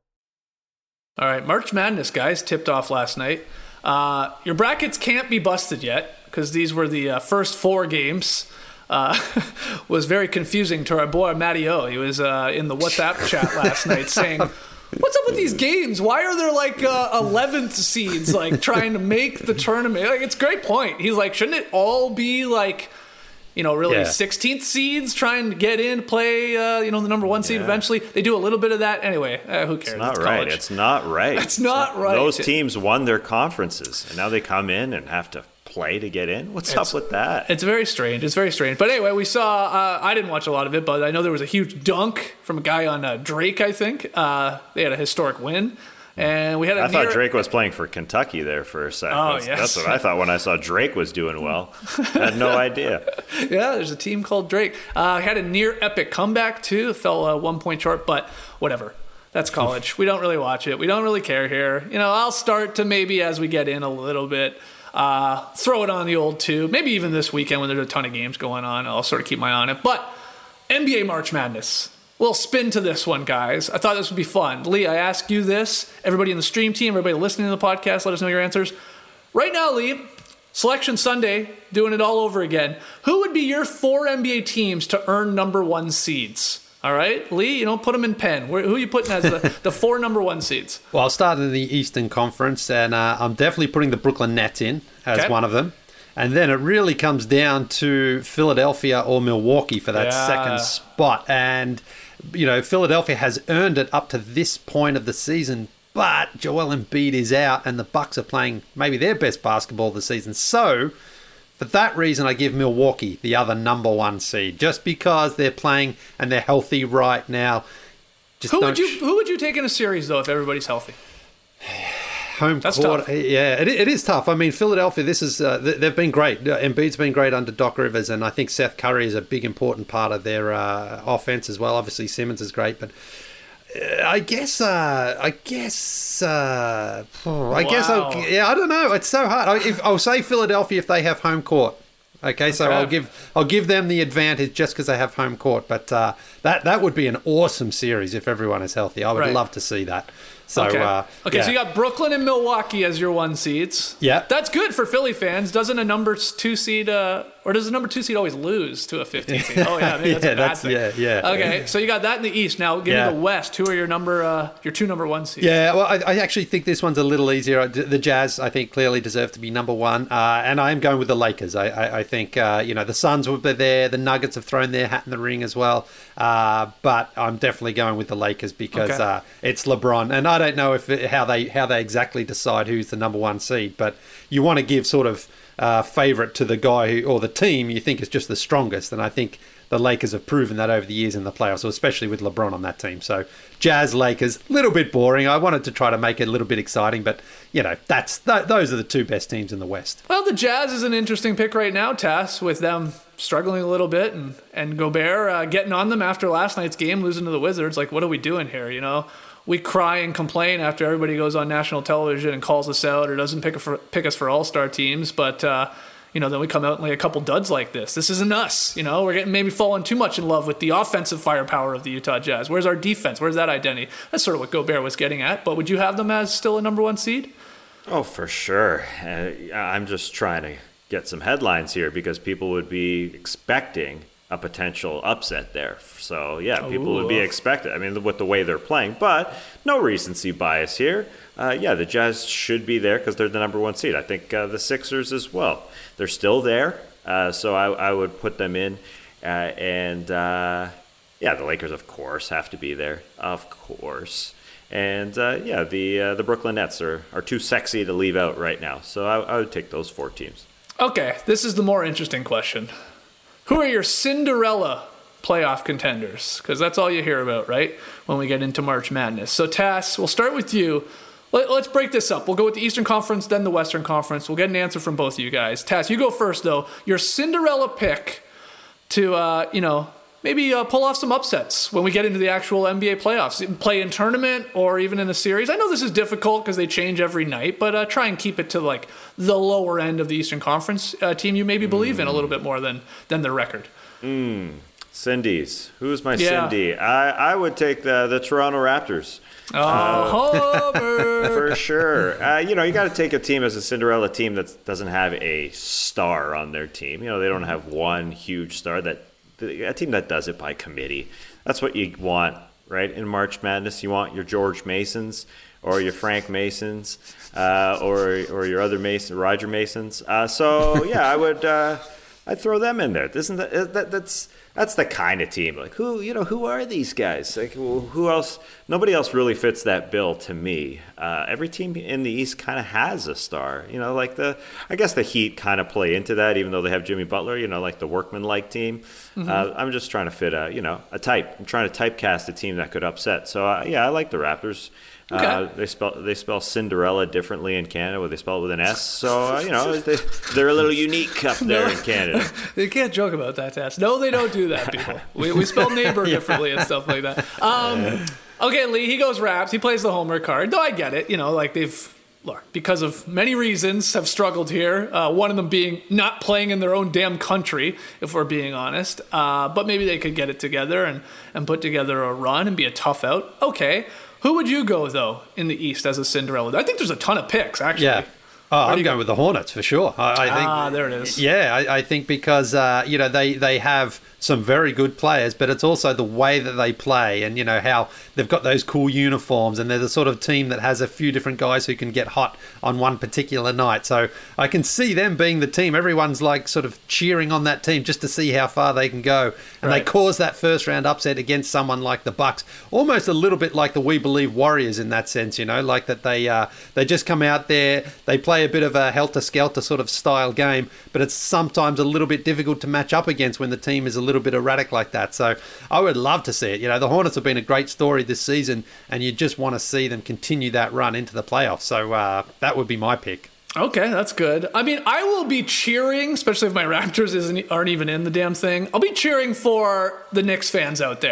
All right, March Madness, guys, tipped off last night. Uh, your brackets can't be busted yet because these were the uh, first four games. Uh, was very confusing to our boy Matty O. He was uh, in the WhatsApp chat last night saying, what's up with these games? Why are there like uh, eleventh seeds like trying to make the tournament? Like, it's a great point. He's like, shouldn't it all be like, you know, really Yeah. sixteenth seeds trying to get in, play, uh, you know, the number one seed Yeah. eventually? They do a little bit of that anyway. Uh, who cares? It's not It's right. college. It's not right. It's not right. Those teams won their conferences, and now they come in and have to play to get in. What's It's- up with that? It's very strange. It's very strange. But anyway, we saw, uh, I didn't watch a lot of it, but I know there was a huge dunk from a guy on uh, Drake, I think. Uh, they had a historic win. And we had a I near- thought Drake was playing for Kentucky there for a second. Oh, that's, yes. that's what I thought when I saw Drake was doing well. I had no idea. Yeah, there's a team called Drake. Uh, had a near epic comeback, too. Fell uh, one point short, but whatever. That's college. We don't really watch it. We don't really care here. You know, I'll start to maybe as we get in a little bit, uh, throw it on the old tube. Maybe even this weekend when there's a ton of games going on, I'll sort of keep my eye on it. But N B A March Madness. Little spin to this one, guys. I thought this would be fun. Lee, I ask you this. Everybody in the stream team, everybody listening to the podcast, let us know your answers. Right now, Lee, Selection Sunday, doing it all over again. Who would be your four N B A teams to earn number one seeds? All right, Lee, you know, put them in pen. Where, who are you putting as the, the four number one seeds? Well, I'll start in the Eastern Conference, and uh, I'm definitely putting the Brooklyn Nets in as Okay. one of them. And then it really comes down to Philadelphia or Milwaukee for that Yeah. second spot. And, you know, Philadelphia has earned it up to this point of the season, but Joel Embiid is out and the Bucks are playing maybe their best basketball of the season. So, for that reason, I give Milwaukee the other number one seed, just because they're playing and they're healthy right now. Just Who don't would you sh- Who would you take in a series though if everybody's healthy? home That's court? tough. Yeah, it, it is tough. I mean, Philadelphia. This is uh, they- they've been great. Uh, Embiid's been great under Doc Rivers, and I think Seth Curry is a big important part of their uh, offense as well. Obviously, Simmons is great, but I guess. Uh, I guess. Uh, I guess. Wow. I'll, yeah, I don't know. It's so hard. I, if, I'll say Philadelphia if they have home court. Okay, so Okay. I'll give I'll give them the advantage just because they have home court. But uh, that that would be an awesome series if everyone is healthy. I would Right. love to see that. So okay, uh, okay yeah. so you got Brooklyn and Milwaukee as your one seeds. Yeah. That's good for Philly fans. Doesn't a number two seed, uh, or does a number two seed always lose to a fifteen seed? Oh, yeah, maybe that's Yeah, a bad that's- thing. yeah, yeah. Okay, so you got that in the East. Now, give Yeah. me the West. Who are your number, uh, your two number one seeds? Yeah, well, I, I actually think this one's a little easier. The Jazz, I think, clearly deserve to be number one, uh, and I am going with the Lakers. I, I, I think uh, you know the Suns will be there. The Nuggets have thrown their hat in the ring as well, uh, but I'm definitely going with the Lakers because Okay. uh, it's LeBron, and I don't know if it, how they how they exactly decide who's the number one seed, but you want to give sort of uh, favourite to the guy who, or the team you think is just the strongest, and I think the Lakers have proven that over the years in the playoffs, so especially with LeBron on that team. So Jazz, Lakers, a little bit boring. I wanted to try to make it a little bit exciting, but you know that's th- those are the two best teams in the West. Well, the Jazz is an interesting pick right now, Tass, with them struggling a little bit and, and Gobert uh, getting on them after last night's game, losing to the Wizards. Like, what are we doing here, you know? We cry and complain after everybody goes on national television and calls us out or doesn't pick, a for, pick us for all-star teams, but, uh, you know, then we come out and lay a couple duds like this. This isn't us, you know? We're getting maybe falling too much in love with the offensive firepower of the Utah Jazz. Where's our defense? Where's that identity? That's sort of what Gobert was getting at, but would you have them as still a number one seed? Oh, for sure. Uh, I'm just trying to get some headlines here because people would be expecting a potential upset there. So, yeah, people would be Ooh. expected. I mean, with the way they're playing. But no recency bias here. Uh, yeah, the Jazz should be there because they're the number one seed. I think uh, the Sixers as well. They're still there. Uh, so I, I would put them in. Uh, and, uh, yeah, the Lakers, of course, have to be there. Of course. And, uh, yeah, the uh, the Brooklyn Nets are, are too sexy to leave out right now. So I, I would take those four teams. Okay, this is the more interesting question. Who are your Cinderella playoff contenders? Because that's all you hear about, right? When we get into March Madness. So, Tass, we'll start with you. Let, let's break this up. We'll go with the Eastern Conference, then the Western Conference. We'll get an answer from both of you guys. Tass, you go first, though. Your Cinderella pick to, uh, you know, maybe uh, pull off some upsets when we get into the actual N B A playoffs. Play in tournament or even in a series. I know this is difficult because they change every night, but uh, try and keep it to like the lower end of the Eastern Conference uh, team you maybe believe in a little bit more than than their record. Mm. Cindy's. Who's my Yeah. Cindy? I, I would take the, the Toronto Raptors. Oh, Homer! For sure. Uh, you know, you got to take a team as a Cinderella team that doesn't have a star on their team. You know, they don't have one huge star. That a team that does it by committee. That's what you want, right? In March Madness, you want your George Masons or your Frank Masons uh, or or your other Mason, Roger Masons. Uh, so yeah, I would. Uh, I'd throw them in there. Isn't that, that that's that's the kind of team? Like who you know who are these guys? Like who else? Nobody else really fits that bill to me. Uh, every team in the East kind of has a star. You know, like the I guess the Heat kind of play into that, even though they have Jimmy Butler. You know, like the workman-like team. Mm-hmm. Uh, I'm just trying to fit a you know a type. I'm trying to typecast a team that could upset. So uh, yeah, I like the Raptors. Okay. Uh, they spell they spell Cinderella differently in Canada, where they spell it with an S. So uh, you know they, they're a little unique up there in Canada. You can't joke about that, Tass. No, they don't do that, people. We, we spell neighbor differently and stuff like that. Um, okay, Lee, he goes Raps. He plays the homer card. Though I get it. You know, like they've, look, because of many reasons, have struggled here. Uh, one of them being not playing in their own damn country, if we're being honest. Uh, but maybe they could get it together and, and put together a run and be a tough out. Okay. Who would you go, though, in the East as a Cinderella? I think there's a ton of picks, actually. Yeah. Oh, I'm you going go? with the Hornets for sure. I, I think. Ah, there it is. Yeah, I, I think because uh, you know they they have some very good players, but it's also the way that they play, and you know how they've got those cool uniforms, and they're the sort of team that has a few different guys who can get hot on one particular night. So I can see them being the team. Everyone's like sort of cheering on that team just to see how far they can go, and Right. they cause that first round upset against someone like the Bucks, almost a little bit like the We Believe Warriors in that sense. You know, like that they uh, they just come out there, they play a bit of a helter-skelter sort of style game, but it's sometimes a little bit difficult to match up against when the team is a little bit erratic like that. So I would love to see it. You know, the Hornets have been a great story this season, and you just want to see them continue that run into the playoffs. So uh, that would be my pick. Okay, that's good. I mean, I will be cheering, especially if my Raptors isn't, aren't even in the damn thing. I'll be cheering for the Knicks fans out there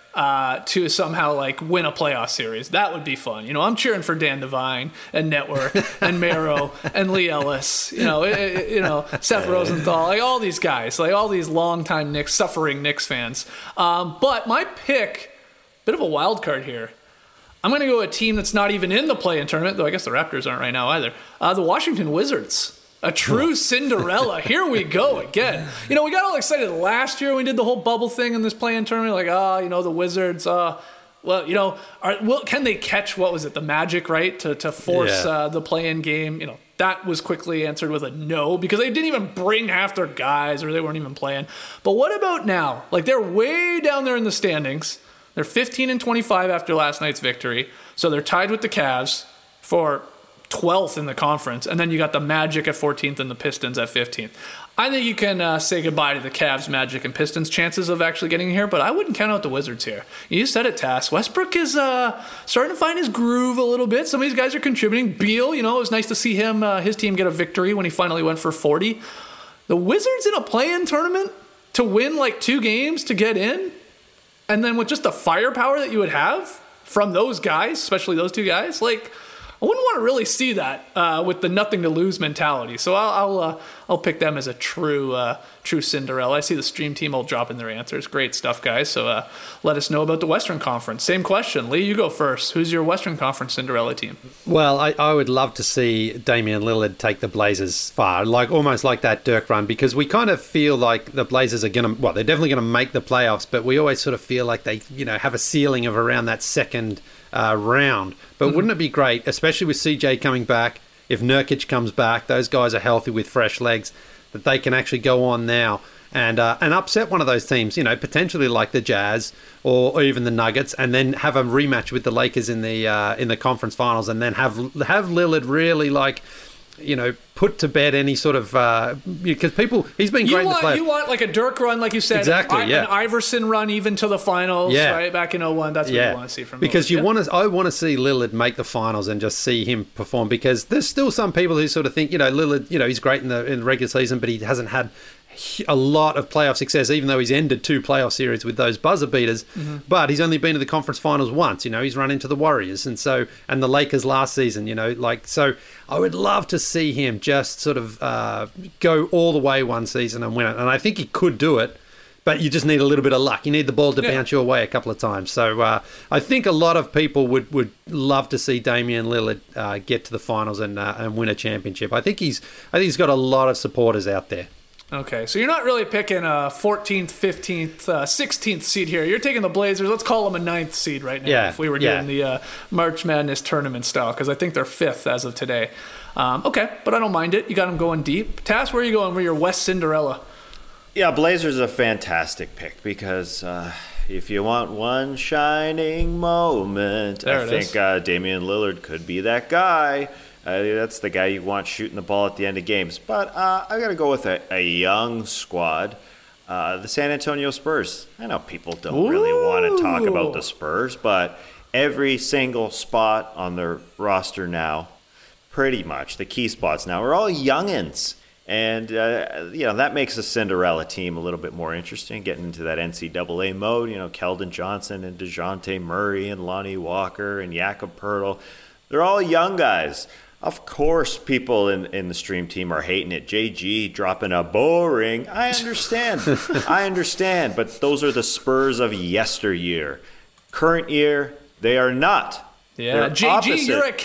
uh, to somehow like win a playoff series. That would be fun. You know, I'm cheering for Dan Devine and Network and Marrow and Lee Ellis. You know, it, it, you know Seth Rosenthal, like all these guys, like all these longtime Knicks, suffering Knicks fans. Um, but my pick, bit of a wild card here. I'm going to go a team that's not even in the play-in tournament, though I guess the Raptors aren't right now either. Uh, the Washington Wizards. A true Cinderella. Here we go again. You know, we got all excited last year when we did the whole bubble thing in this play-in tournament. Like, oh, you know, the Wizards, uh, well, you know, are, well, can they catch, what was it, the Magic, right, to, to force Yeah. uh, the play-in game? You know, that was quickly answered with a no because they didn't even bring half their guys or they weren't even playing. But what about now? Like, they're way down there in the standings. They're fifteen and twenty-five after last night's victory. So they're tied with the Cavs for twelfth in the conference, and then you got the Magic at fourteenth and the Pistons at fifteenth. I think you can uh, say goodbye to the Cavs, Magic, and Pistons' chances of actually getting here, but I wouldn't count out the Wizards here. You said it, Tass. Westbrook is uh, starting to find his groove a little bit. Some of these guys are contributing. Beal, you know, it was nice to see him, uh, his team get a victory when he finally went for forty. The Wizards in a play-in tournament to win like two games to get in, and then with just the firepower that you would have from those guys, especially those two guys, like, I wouldn't want to really see that uh, with the nothing to lose mentality. So I'll I'll, uh, I'll pick them as a true uh, true Cinderella. I see the stream team all dropping their answers. Great stuff, guys. So uh, let us know about the Western Conference. Same question. Lee, you go first. Who's your Western Conference Cinderella team? Well, I, I would love to see Damian Lillard take the Blazers far, like almost like that Dirk run, because we kind of feel like the Blazers are going to, well, they're definitely going to make the playoffs, but we always sort of feel like they, you know, have a ceiling of around that second Uh, round. But mm-hmm. wouldn't it be great, especially with C J coming back, if Nurkic comes back, those guys are healthy with fresh legs, that they can actually go on now and uh, and upset one of those teams, you know, potentially like the Jazz or, or even the Nuggets, and then have a rematch with the Lakers in the uh, in the conference finals, and then have have Lillard really like, you know, put to bed any sort of uh, because people he's been great you want, in the play. You want like a Dirk run, like you said, exactly, an, yeah. an Iverson run even to the finals, yeah. right back in oh one. That's what yeah. you want to see from because Lillard. you yeah. want to. I want to see Lillard make the finals and just see him perform, because there's still some people who sort of think, you know, Lillard, you know, he's great in the in the regular season, but he hasn't had a lot of playoff success, even though he's ended two playoff series with those buzzer beaters. Mm-hmm. But he's only been to the conference finals once. You know, he's run into the Warriors and so and the Lakers last season. You know, like so. I would love to see him just sort of uh, go all the way one season and win it, and I think he could do it. But you just need a little bit of luck. You need the ball to yeah. bounce your way a couple of times. So uh, I think a lot of people would, would love to see Damian Lillard uh, get to the finals and uh, and win a championship. I think he's I think he's got a lot of supporters out there. Okay, so you're not really picking a fourteenth, fifteenth, uh, sixteenth seed here. You're taking the Blazers. Let's call them a ninth seed right now yeah, if we were yeah. doing the uh, March Madness tournament style, because I think they're fifth as of today. Um, okay, but I don't mind it. You got them going deep. Tass, where are you going? Where your West Cinderella? Yeah, Blazers is a fantastic pick because uh, if you want one shining moment, there I think uh, Damian Lillard could be that guy. Uh, that's the guy you want shooting the ball at the end of games. But uh, I got to go with a, a young squad, uh, the San Antonio Spurs. I know people don't Ooh. really want to talk about the Spurs, but every single spot on their roster now, pretty much the key spots now, are all youngins. And, uh, you know, that makes a Cinderella team a little bit more interesting, getting into that N C double A mode. You know, Keldon Johnson and DeJounte Murray and Lonnie Walker and Jakob Poeltl. They're all young guys. Of course, people in, in the stream team are hating it. J G dropping a boring. I understand. I understand. But those are the Spurs of yesteryear. Current year, they are not. Yeah, They're J G, opposite. you're a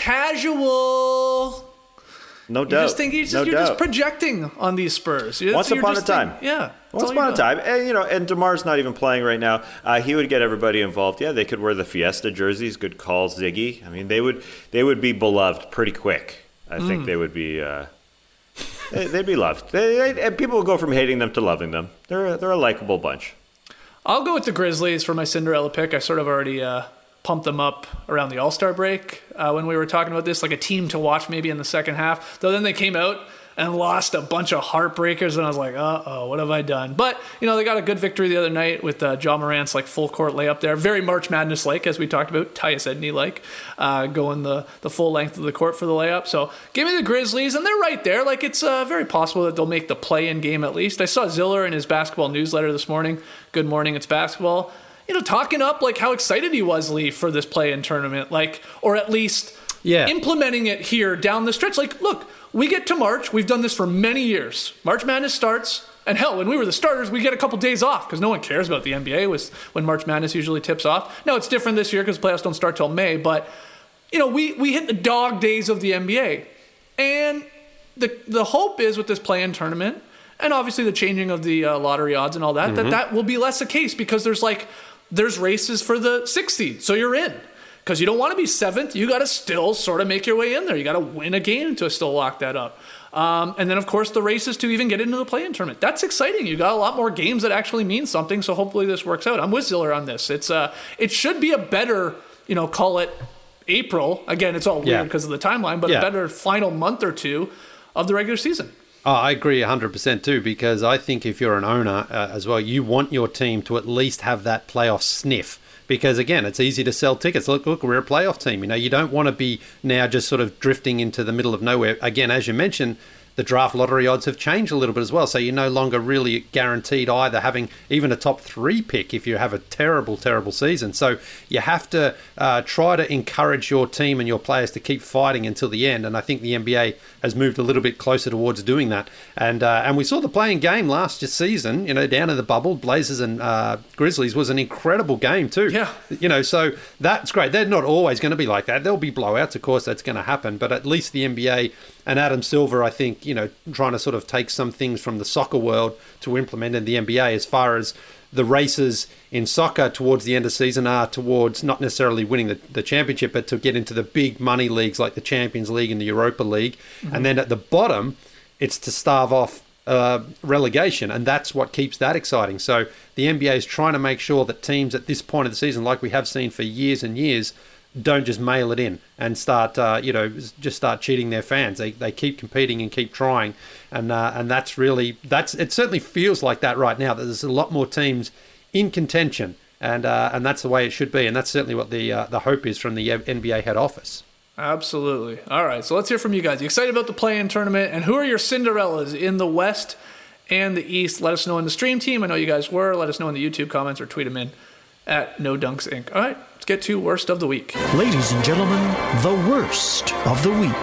casual. No You doubt. just think you're, just, no you're doubt. just projecting on these Spurs. That's- Once you're upon a just time. thinking- yeah. Once upon a time. And, you know, and DeMar's not even playing right now. Uh, he would get everybody involved. Yeah, they could wear the Fiesta jerseys. Good call, Ziggy. I mean, they would they would be beloved pretty quick. I mm. think they would be uh, they, they'd be loved. They, they, and people would go from hating them to loving them. They're they're a likable bunch. I'll go with the Grizzlies for my Cinderella pick. I sort of already uh, pumped them up around the All-Star break uh, when we were talking about this, like a team to watch maybe in the second half. Though then they came out and lost a bunch of heartbreakers, and I was like, uh-oh, what have I done? But, you know, they got a good victory the other night with uh, Ja Morant's, like, full-court layup there. Very March Madness-like, as we talked about, Tyus Edney-like, uh, going the, the full length of the court for the layup. So give me the Grizzlies, and they're right there. Like, it's uh, very possible that they'll make the play-in game at least. I saw Ziller in his basketball newsletter this morning. Good morning, it's basketball. you know, talking up like how excited he was, Lee, for this play-in tournament, like, or at least yeah. implementing it here down the stretch. Like, look, we get to March. We've done this for many years. March Madness starts. And hell, when we were the starters, we get a couple days off because no one cares about the N B A was when March Madness usually tips off. Now, it's different this year because playoffs don't start till May. But, you know, we, we hit the dog days of the N B A. And the the hope is with this play-in tournament, and obviously the changing of the uh, lottery odds and all that, mm-hmm. that that will be less the case because there's like, there's races for the sixth seed. So you're in. Because you don't want to be seventh. You got to still sort of make your way in there. You got to win a game to still lock that up. Um, and then, of course, the races to even get into the play-in tournament. That's exciting. You got a lot more games that actually mean something, so hopefully this works out. I'm with Ziller on this. It's uh, It should be a better, you know, call it April. Again, it's all weird yeah. because of the timeline, but yeah. a better final month or two of the regular season. Oh, I agree one hundred percent too, because I think if you're an owner uh, as well, you want your team to at least have that playoff sniff. Because, again, it's easy to sell tickets. Look, look, we're a playoff team. You know, you don't want to be now just sort of drifting into the middle of nowhere. Again, as you mentioned, the draft lottery odds have changed a little bit as well. So you're no longer really guaranteed either having even a top three pick if you have a terrible, terrible season. So you have to uh, try to encourage your team and your players to keep fighting until the end. And I think the N B A has moved a little bit closer towards doing that. And uh, and we saw the playing game last season, you know, down in the bubble, Blazers and uh, Grizzlies was an incredible game too. Yeah. You know, so that's great. They're not always going to be like that. There'll be blowouts, of course, that's going to happen. But at least the N B A and Adam Silver, I think, you know, trying to sort of take some things from the soccer world to implement in the N B A as far as the races in soccer towards the end of season are towards not necessarily winning the, the championship, but to get into the big money leagues like the Champions League and the Europa League. Mm-hmm. And then at the bottom, it's to starve off uh, relegation, and that's what keeps that exciting. So the N B A is trying to make sure that teams at this point of the season, like we have seen for years and years, don't just mail it in and start, uh, you know, just start cheating their fans. They they keep competing and keep trying, and uh, and that's really that's it. Certainly feels like that right now. That there's a lot more teams in contention, and uh, and that's the way it should be. And that's certainly what the uh, the hope is from the N B A head office. Absolutely. All right, so let's hear from you guys. You excited about the play-in tournament, and who are your Cinderellas in the West and the East? Let us know in the stream team. I know you guys were. Let us know in the YouTube comments or tweet them in at No Dunks Incorporated. All right, let's get to Worst of the Week. Ladies and gentlemen, the Worst of the Week.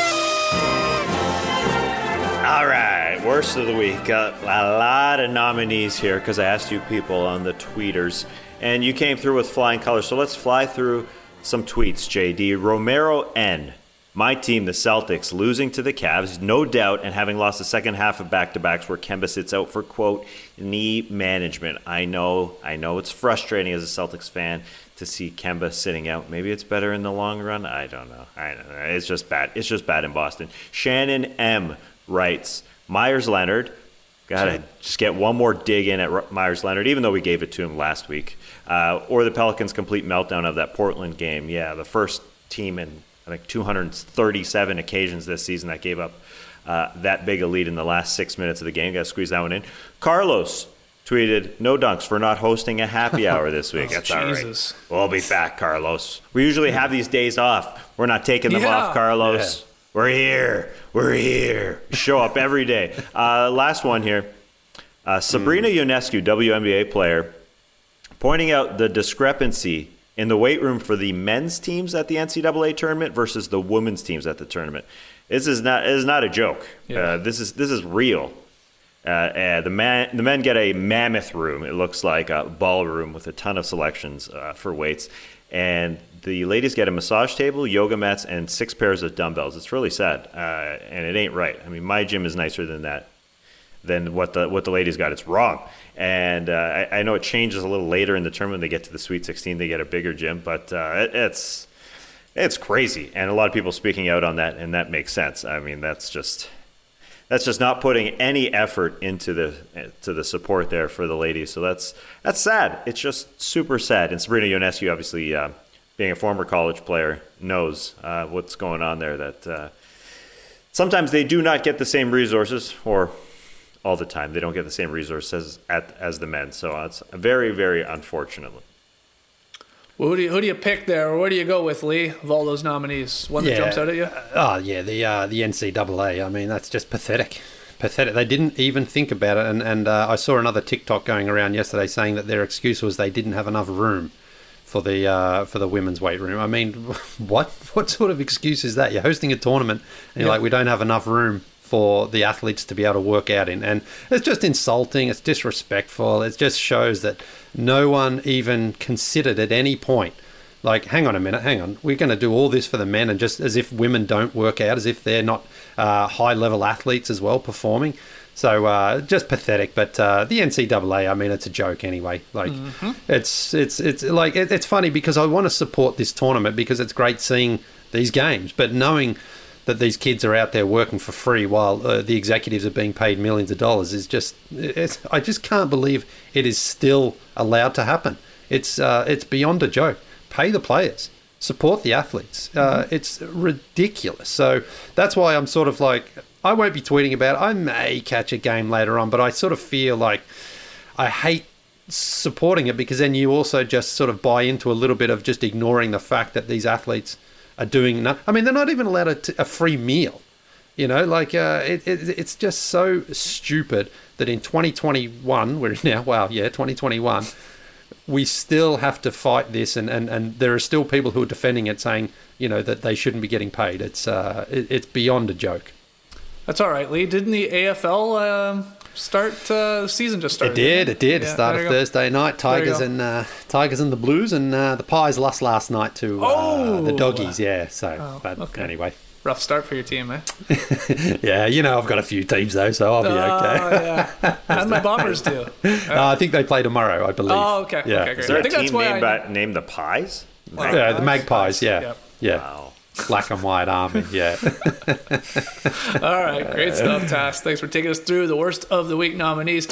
All right, Worst of the Week. Got a lot of nominees here because I asked you people on the tweeters, and you came through with flying colors. So let's fly through some tweets, J D. Romero N. My team, the Celtics, losing to the Cavs, no doubt, and having lost the second half of back-to-backs where Kemba sits out for, quote, knee management. I know, I know it's frustrating as a Celtics fan to see Kemba sitting out. Maybe it's better in the long run. I don't know. I don't know. It's just bad. It's just bad in Boston. Shannon M. writes, Myers Leonard, gotta just get one more dig in at Myers Leonard, even though we gave it to him last week. Uh, or the Pelicans' complete meltdown of that Portland game. Yeah, the first team in I think two hundred thirty-seven occasions this season that gave up uh, that big a lead in the last six minutes of the game. Got to squeeze that one in. Carlos tweeted, no dunks for not hosting a happy hour this week. Oh, That's Jesus. all right. We'll be back, Carlos. We usually have these days off. We're not taking them Yeah. off, Carlos. Yeah. We're here. We're here. Show up every day. Uh, last one here. Uh, Sabrina mm. Ionescu, W N B A player, pointing out the discrepancy in the weight room for the men's teams at the N C double A tournament versus the women's teams at the tournament. This is not this is not a joke. Yeah. Uh, this is this is real. Uh, uh, the man the men get a mammoth room. It looks like a ballroom with a ton of selections uh, for weights, and the ladies get a massage table, yoga mats, and six pairs of dumbbells. It's really sad, uh, and it ain't right. I mean, my gym is nicer than that. Than what the what the ladies got. It's wrong. And uh, I, I know it changes a little later in the tournament. When they get to the Sweet sixteen, they get a bigger gym. But uh, it, it's it's crazy. And a lot of people speaking out on that, and that makes sense. I mean, that's just that's just not putting any effort into the to the support there for the ladies. So that's that's sad. It's just super sad. And Sabrina Ionescu, obviously, uh, being a former college player, knows uh, what's going on there. That uh, sometimes they do not get the same resources, or all the time. They don't get the same resources as, as the men. So it's very, very unfortunate. Well, who do you, who do you pick there, or where do you go with, Lee, of all those nominees? One that yeah. jumps out at you? Oh, yeah, the uh, the N C double A. I mean, that's just pathetic. pathetic. They didn't even think about it. And, and uh, I saw another TikTok going around yesterday saying that their excuse was they didn't have enough room for the uh, for the women's weight room. I mean, what what sort of excuse is that? You're hosting a tournament and you're yeah. like, we don't have enough room for the athletes to be able to work out in. And it's just insulting. It's disrespectful. It just shows that no one even considered at any point, like, hang on a minute, hang on. We're going to do all this for the men, and just as if women don't work out, as if they're not uh, high-level athletes as well performing. So uh, just pathetic. But uh, the N C double A, I mean, it's a joke anyway. Like, mm-hmm. it's it's it's like it, it's funny because I want to support this tournament because it's great seeing these games, but knowing that these kids are out there working for free while uh, the executives are being paid millions of dollars is just, it's, I just can't believe it is still allowed to happen. It's uh, it's beyond a joke. Pay the players, support the athletes. Uh, mm-hmm. It's ridiculous. So that's why I'm sort of like, I won't be tweeting about it. I may catch a game later on, but I sort of feel like I hate supporting it because then you also just sort of buy into a little bit of just ignoring the fact that these athletes are doing no- I mean, they're not even allowed a, t- a free meal. You know, like uh, it, it, it's just so stupid that in twenty twenty-one, we're now, wow, yeah, twenty twenty-one, we still have to fight this, and, and, and there are still people who are defending it, saying, you know, that they shouldn't be getting paid. It's uh, it, it's beyond a joke. That's all right, Lee. Didn't the A F L um, start? Uh, the season just started. It did. It did. Yeah, it started Thursday night. Tigers and uh, Tigers and the Blues, and uh, the Pies lost last night to uh, oh. the Doggies. Yeah. So, oh, but okay. Anyway. Rough start for your team, eh? Yeah, you know, I've got a few teams though, so I'll be oh, okay. Yeah. How did my Bombers do? Uh, I think they play tomorrow, I believe. Oh, okay. Yeah. Okay, great. Is there I think a team named, I... by, named the Pies? Magpies? Yeah, the Magpies, yeah. Yep. Yeah. Wow. Black and white army, yeah. All right, great stuff, Tass. Thanks for taking us through the worst of the week nominees.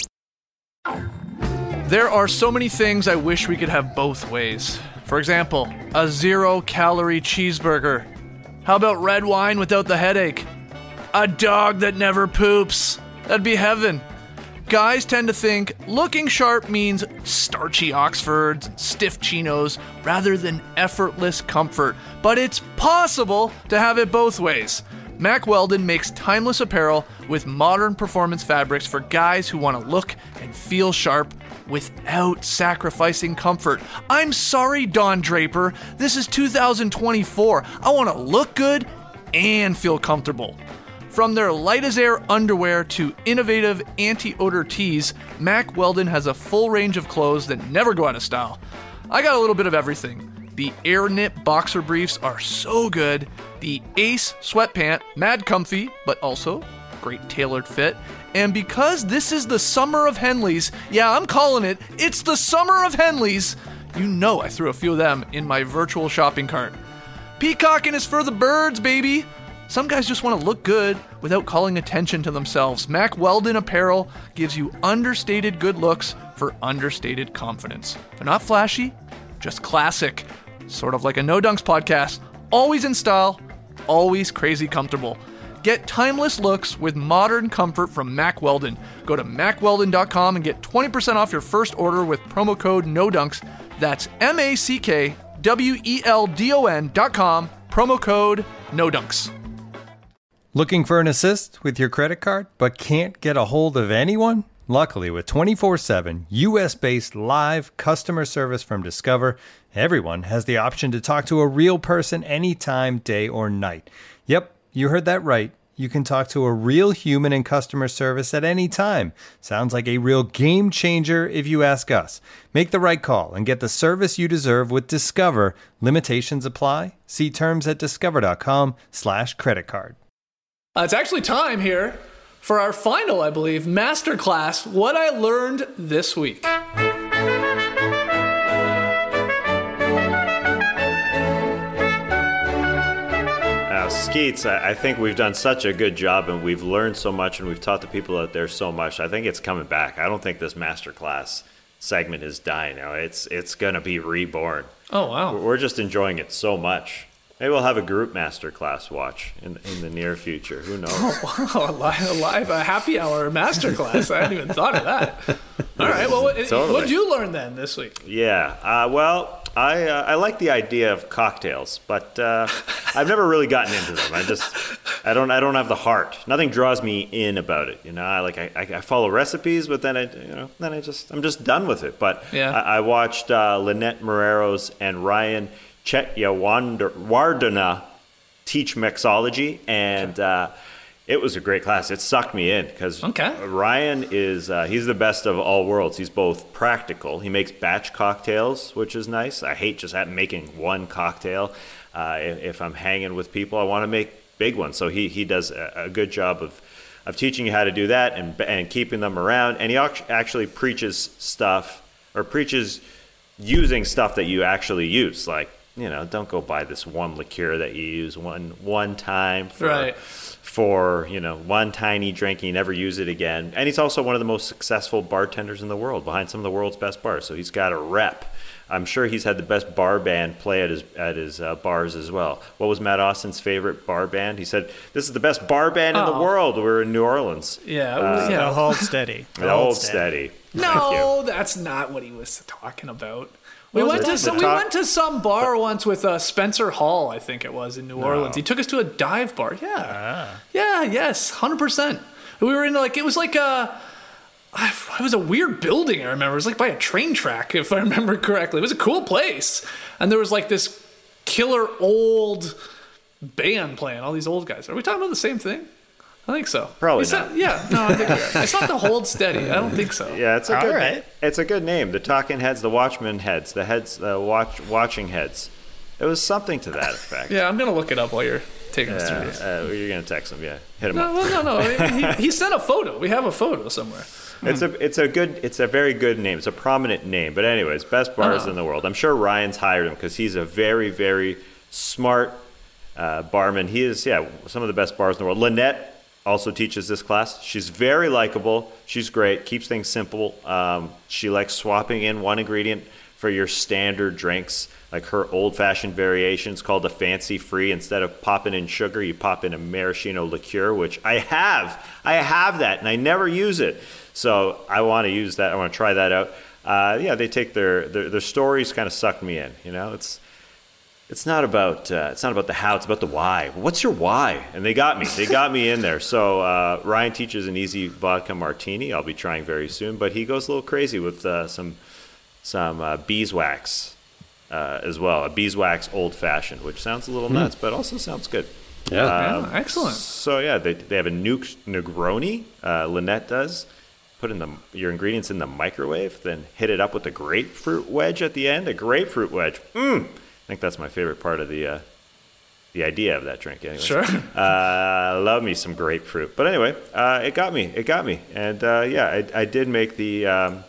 There are so many things I wish we could have both ways. For example, a zero-calorie cheeseburger. How about red wine without the headache? A dog that never poops. That'd be heaven. Guys tend to think looking sharp means starchy Oxfords, stiff chinos, rather than effortless comfort. But it's possible to have it both ways. Mack Weldon makes timeless apparel with modern performance fabrics for guys who want to look and feel sharp without sacrificing comfort. I'm sorry, Don Draper. This is two thousand twenty-four. I want to look good and feel comfortable. From their light-as-air underwear to innovative anti-odor tees, Mack Weldon has a full range of clothes that never go out of style. I got a little bit of everything. The Air Knit boxer briefs are so good. The Ace sweatpant, mad comfy, but also great tailored fit. And because this is the summer of Henleys, yeah, I'm calling it, it's the summer of Henleys, you know I threw a few of them in my virtual shopping cart. Peacocking is for the birds, baby. Some guys just want to look good without calling attention to themselves. Mack Weldon apparel gives you understated good looks for understated confidence. They're not flashy, just classic. Sort of like a No Dunks podcast. Always in style, always crazy comfortable. Get timeless looks with modern comfort from Mack Weldon. Go to mack weldon dot com and get twenty percent off your first order with promo code NODUNKS. That's M A C K W E L D O N dot com, promo code NODUNKS. Looking for an assist with your credit card but can't get a hold of anyone? Luckily, with twenty-four seven U S-based live customer service from Discover, everyone has the option to talk to a real person anytime, day or night. Yep, you heard that right. You can talk to a real human in customer service at any time. Sounds like a real game changer if you ask us. Make the right call and get the service you deserve with Discover. Limitations apply. See terms at discover.com slash credit card. Uh, it's actually time here for our final, I believe, masterclass, What I Learned This Week. Skeets, I think we've done such a good job and we've learned so much and we've taught the people out there so much. I think it's coming back. I don't think this masterclass segment is dying now. It's it's going to be reborn. Oh, wow. We're just enjoying it so much. Maybe we'll have a group masterclass watch in in the near future. Who knows? Oh, wow, a live, a live a happy hour masterclass. I hadn't even thought of that. All right, well, what Totally. did you learn then this week? Yeah. Uh, well, I uh, I like the idea of cocktails, but uh, I've never really gotten into them. I just I don't I don't have the heart. Nothing draws me in about it. You know, I like I, I I follow recipes, but then I you know then I just I'm just done with it. But Yeah. I, I watched uh, Lynette Moreros and Ryan Chetya-Wardana teach mixology, and uh, it was a great class. It sucked me in because Okay. Ryan is uh, he's the best of all worlds. He's both practical. He makes batch cocktails, which is nice. I hate just having, making one cocktail. Uh, if, if I'm hanging with people, I want to make big ones. So he he does a, a good job of of teaching you how to do that and and keeping them around. And he act- actually preaches stuff or preaches using stuff that you actually use, like. You know, don't go buy this one liqueur that you use one one time for, Right. for, you know, one tiny drink and you never use it again. And he's also one of the most successful bartenders in the world, behind some of the world's best bars. So he's got a rep. I'm sure he's had the best bar band play at his at his uh, bars as well. What was Matt Austin's favorite bar band? He said, "This is the best bar band in the Oh. world." We're in New Orleans. Yeah, Uh, yeah. The Hold Steady. The Hold Steady. Thank No, you. that's not what he was talking about. We What went was to it? some, The we top- went to some bar once with uh, Spencer Hall, I think it was in New Orleans. He took us to a dive bar. Yeah, yeah, yes, hundred percent. We were in like it was like a. It was a weird building. I remember it was like by a train track, if I remember correctly. It was a cool place, and there was like this killer old band playing. All these old guys. Are we talking about the same thing? I think so. Probably It's not. Yeah, no, I think you're right. It's not the Hold Steady. I don't think so. Yeah, it's a All good. right. It's a good name. The Talking Heads, the Watchmen Heads, the heads, the watch watching heads. It was something to that effect. Yeah, I'm gonna look it up while you're taking us through Yeah, this. uh, you're gonna text him. Yeah, hit him No, up. no, no, no. He, he sent a photo. We have a photo somewhere. It's a it's a good it's a very good name. It's a prominent name. But anyways, best bars Oh. in the world. I'm sure Ryan's hired him because he's a very very smart uh, barman. He is yeah some of the best bars in the world. Lynette also teaches this class. She's very likable. She's great. Keeps things simple. Um, she likes swapping in one ingredient for your standard drinks. Like her old-fashioned variations called the Fancy Free. Instead of popping in sugar, you pop in a maraschino liqueur, which I have. I have that, and I never use it. So I want to use that. I want to try that out. Uh, yeah, they take their their, their stories kind of suck me in. You know, it's it's not about uh, it's not about the how. It's about the why. What's your why? And they got me. They got me in there. So uh, Ryan teaches an easy vodka martini. I'll be trying very soon. But he goes a little crazy with uh, some some uh, beeswax uh, as well. A beeswax old fashioned, which sounds a little nuts, but also sounds good. Yeah. Um, Yeah, excellent. So yeah, they they have a nuke Negroni. Uh, Lynette does. Put in the your ingredients in the microwave, then hit it up with a grapefruit wedge at the end. A grapefruit wedge. Mmm. I think that's my favorite part of the uh, the idea of that drink. Anyway. Sure. Uh, love me some grapefruit. But anyway, uh, it got me. It got me. And uh, yeah, I, I did make the um,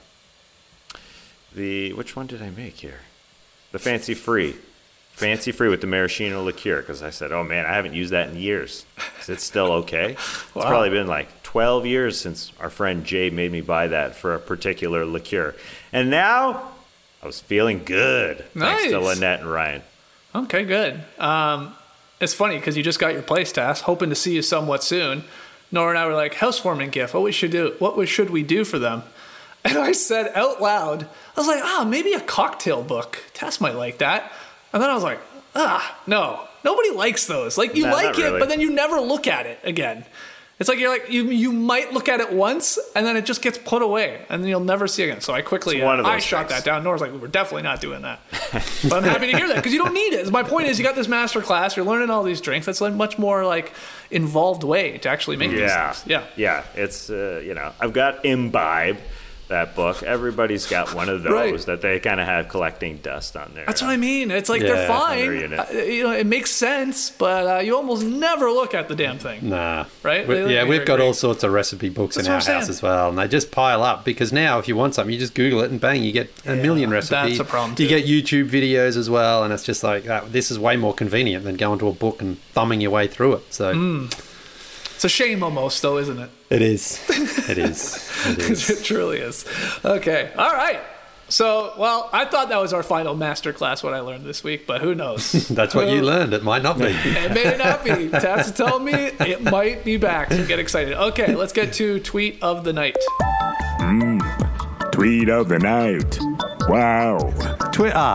the which one did I make here? The Fancy Free. Fancy Free with the maraschino liqueur, because I said, oh man, I haven't used that in years. Is it still okay? It's Wow. probably been like twelve years since our friend Jay made me buy that for a particular liqueur. And now I was feeling good. Thanks to Nice. Lynette and Ryan. Okay, good. Um, it's funny because you just got your place task, hoping to see you somewhat soon. Nora and I were like, housewarming gift. What we should do? What we, should we do for them? And I said out loud, I was like, ah, maybe a cocktail book. Tess might like that. And then I was like, ah, no, nobody likes those. Like you Nah, like not it, really. but then you never look at it again. It's like you're like you you might look at it once and then it just gets put away and then you'll never see it again. So I quickly It's one uh, of I those shot things. that down. Nora's like, we're definitely not doing that. But I'm happy to hear that because you don't need it. My point is, you got this master class. You're learning all these drinks. That's a much more like involved way to actually make Yeah. these things. Yeah. Yeah. It's, uh, you know, I've got Imbibe, that book. Everybody's got one of those Right. that they kind of have collecting dust on there. That's what I mean. It's like Yeah, they're on their fine. unit. Uh, you know, it makes sense, but uh, you almost never look at the damn thing. Nah. Right? We- They- yeah, they're we've got great. all sorts of recipe books That's in our what I'm house saying. as well, and they just pile up because now if you want something, you just Google it and bang, you get a million recipes. that's a problem, You too. get YouTube videos as well, and it's just like that. This is way more convenient than going to a book and thumbing your way through it. So Mm. It's a shame almost, though, isn't it? it is. It is. It is. It truly is. Okay. All right. So, well, I thought that was our final masterclass, what I learned this week, but who knows? That's what you learned. It might not be. It may not be. Tats told me it might be back, so get excited. Okay, let's get to tweet of the night. Mm, tweet of the night. Wow. Twitter.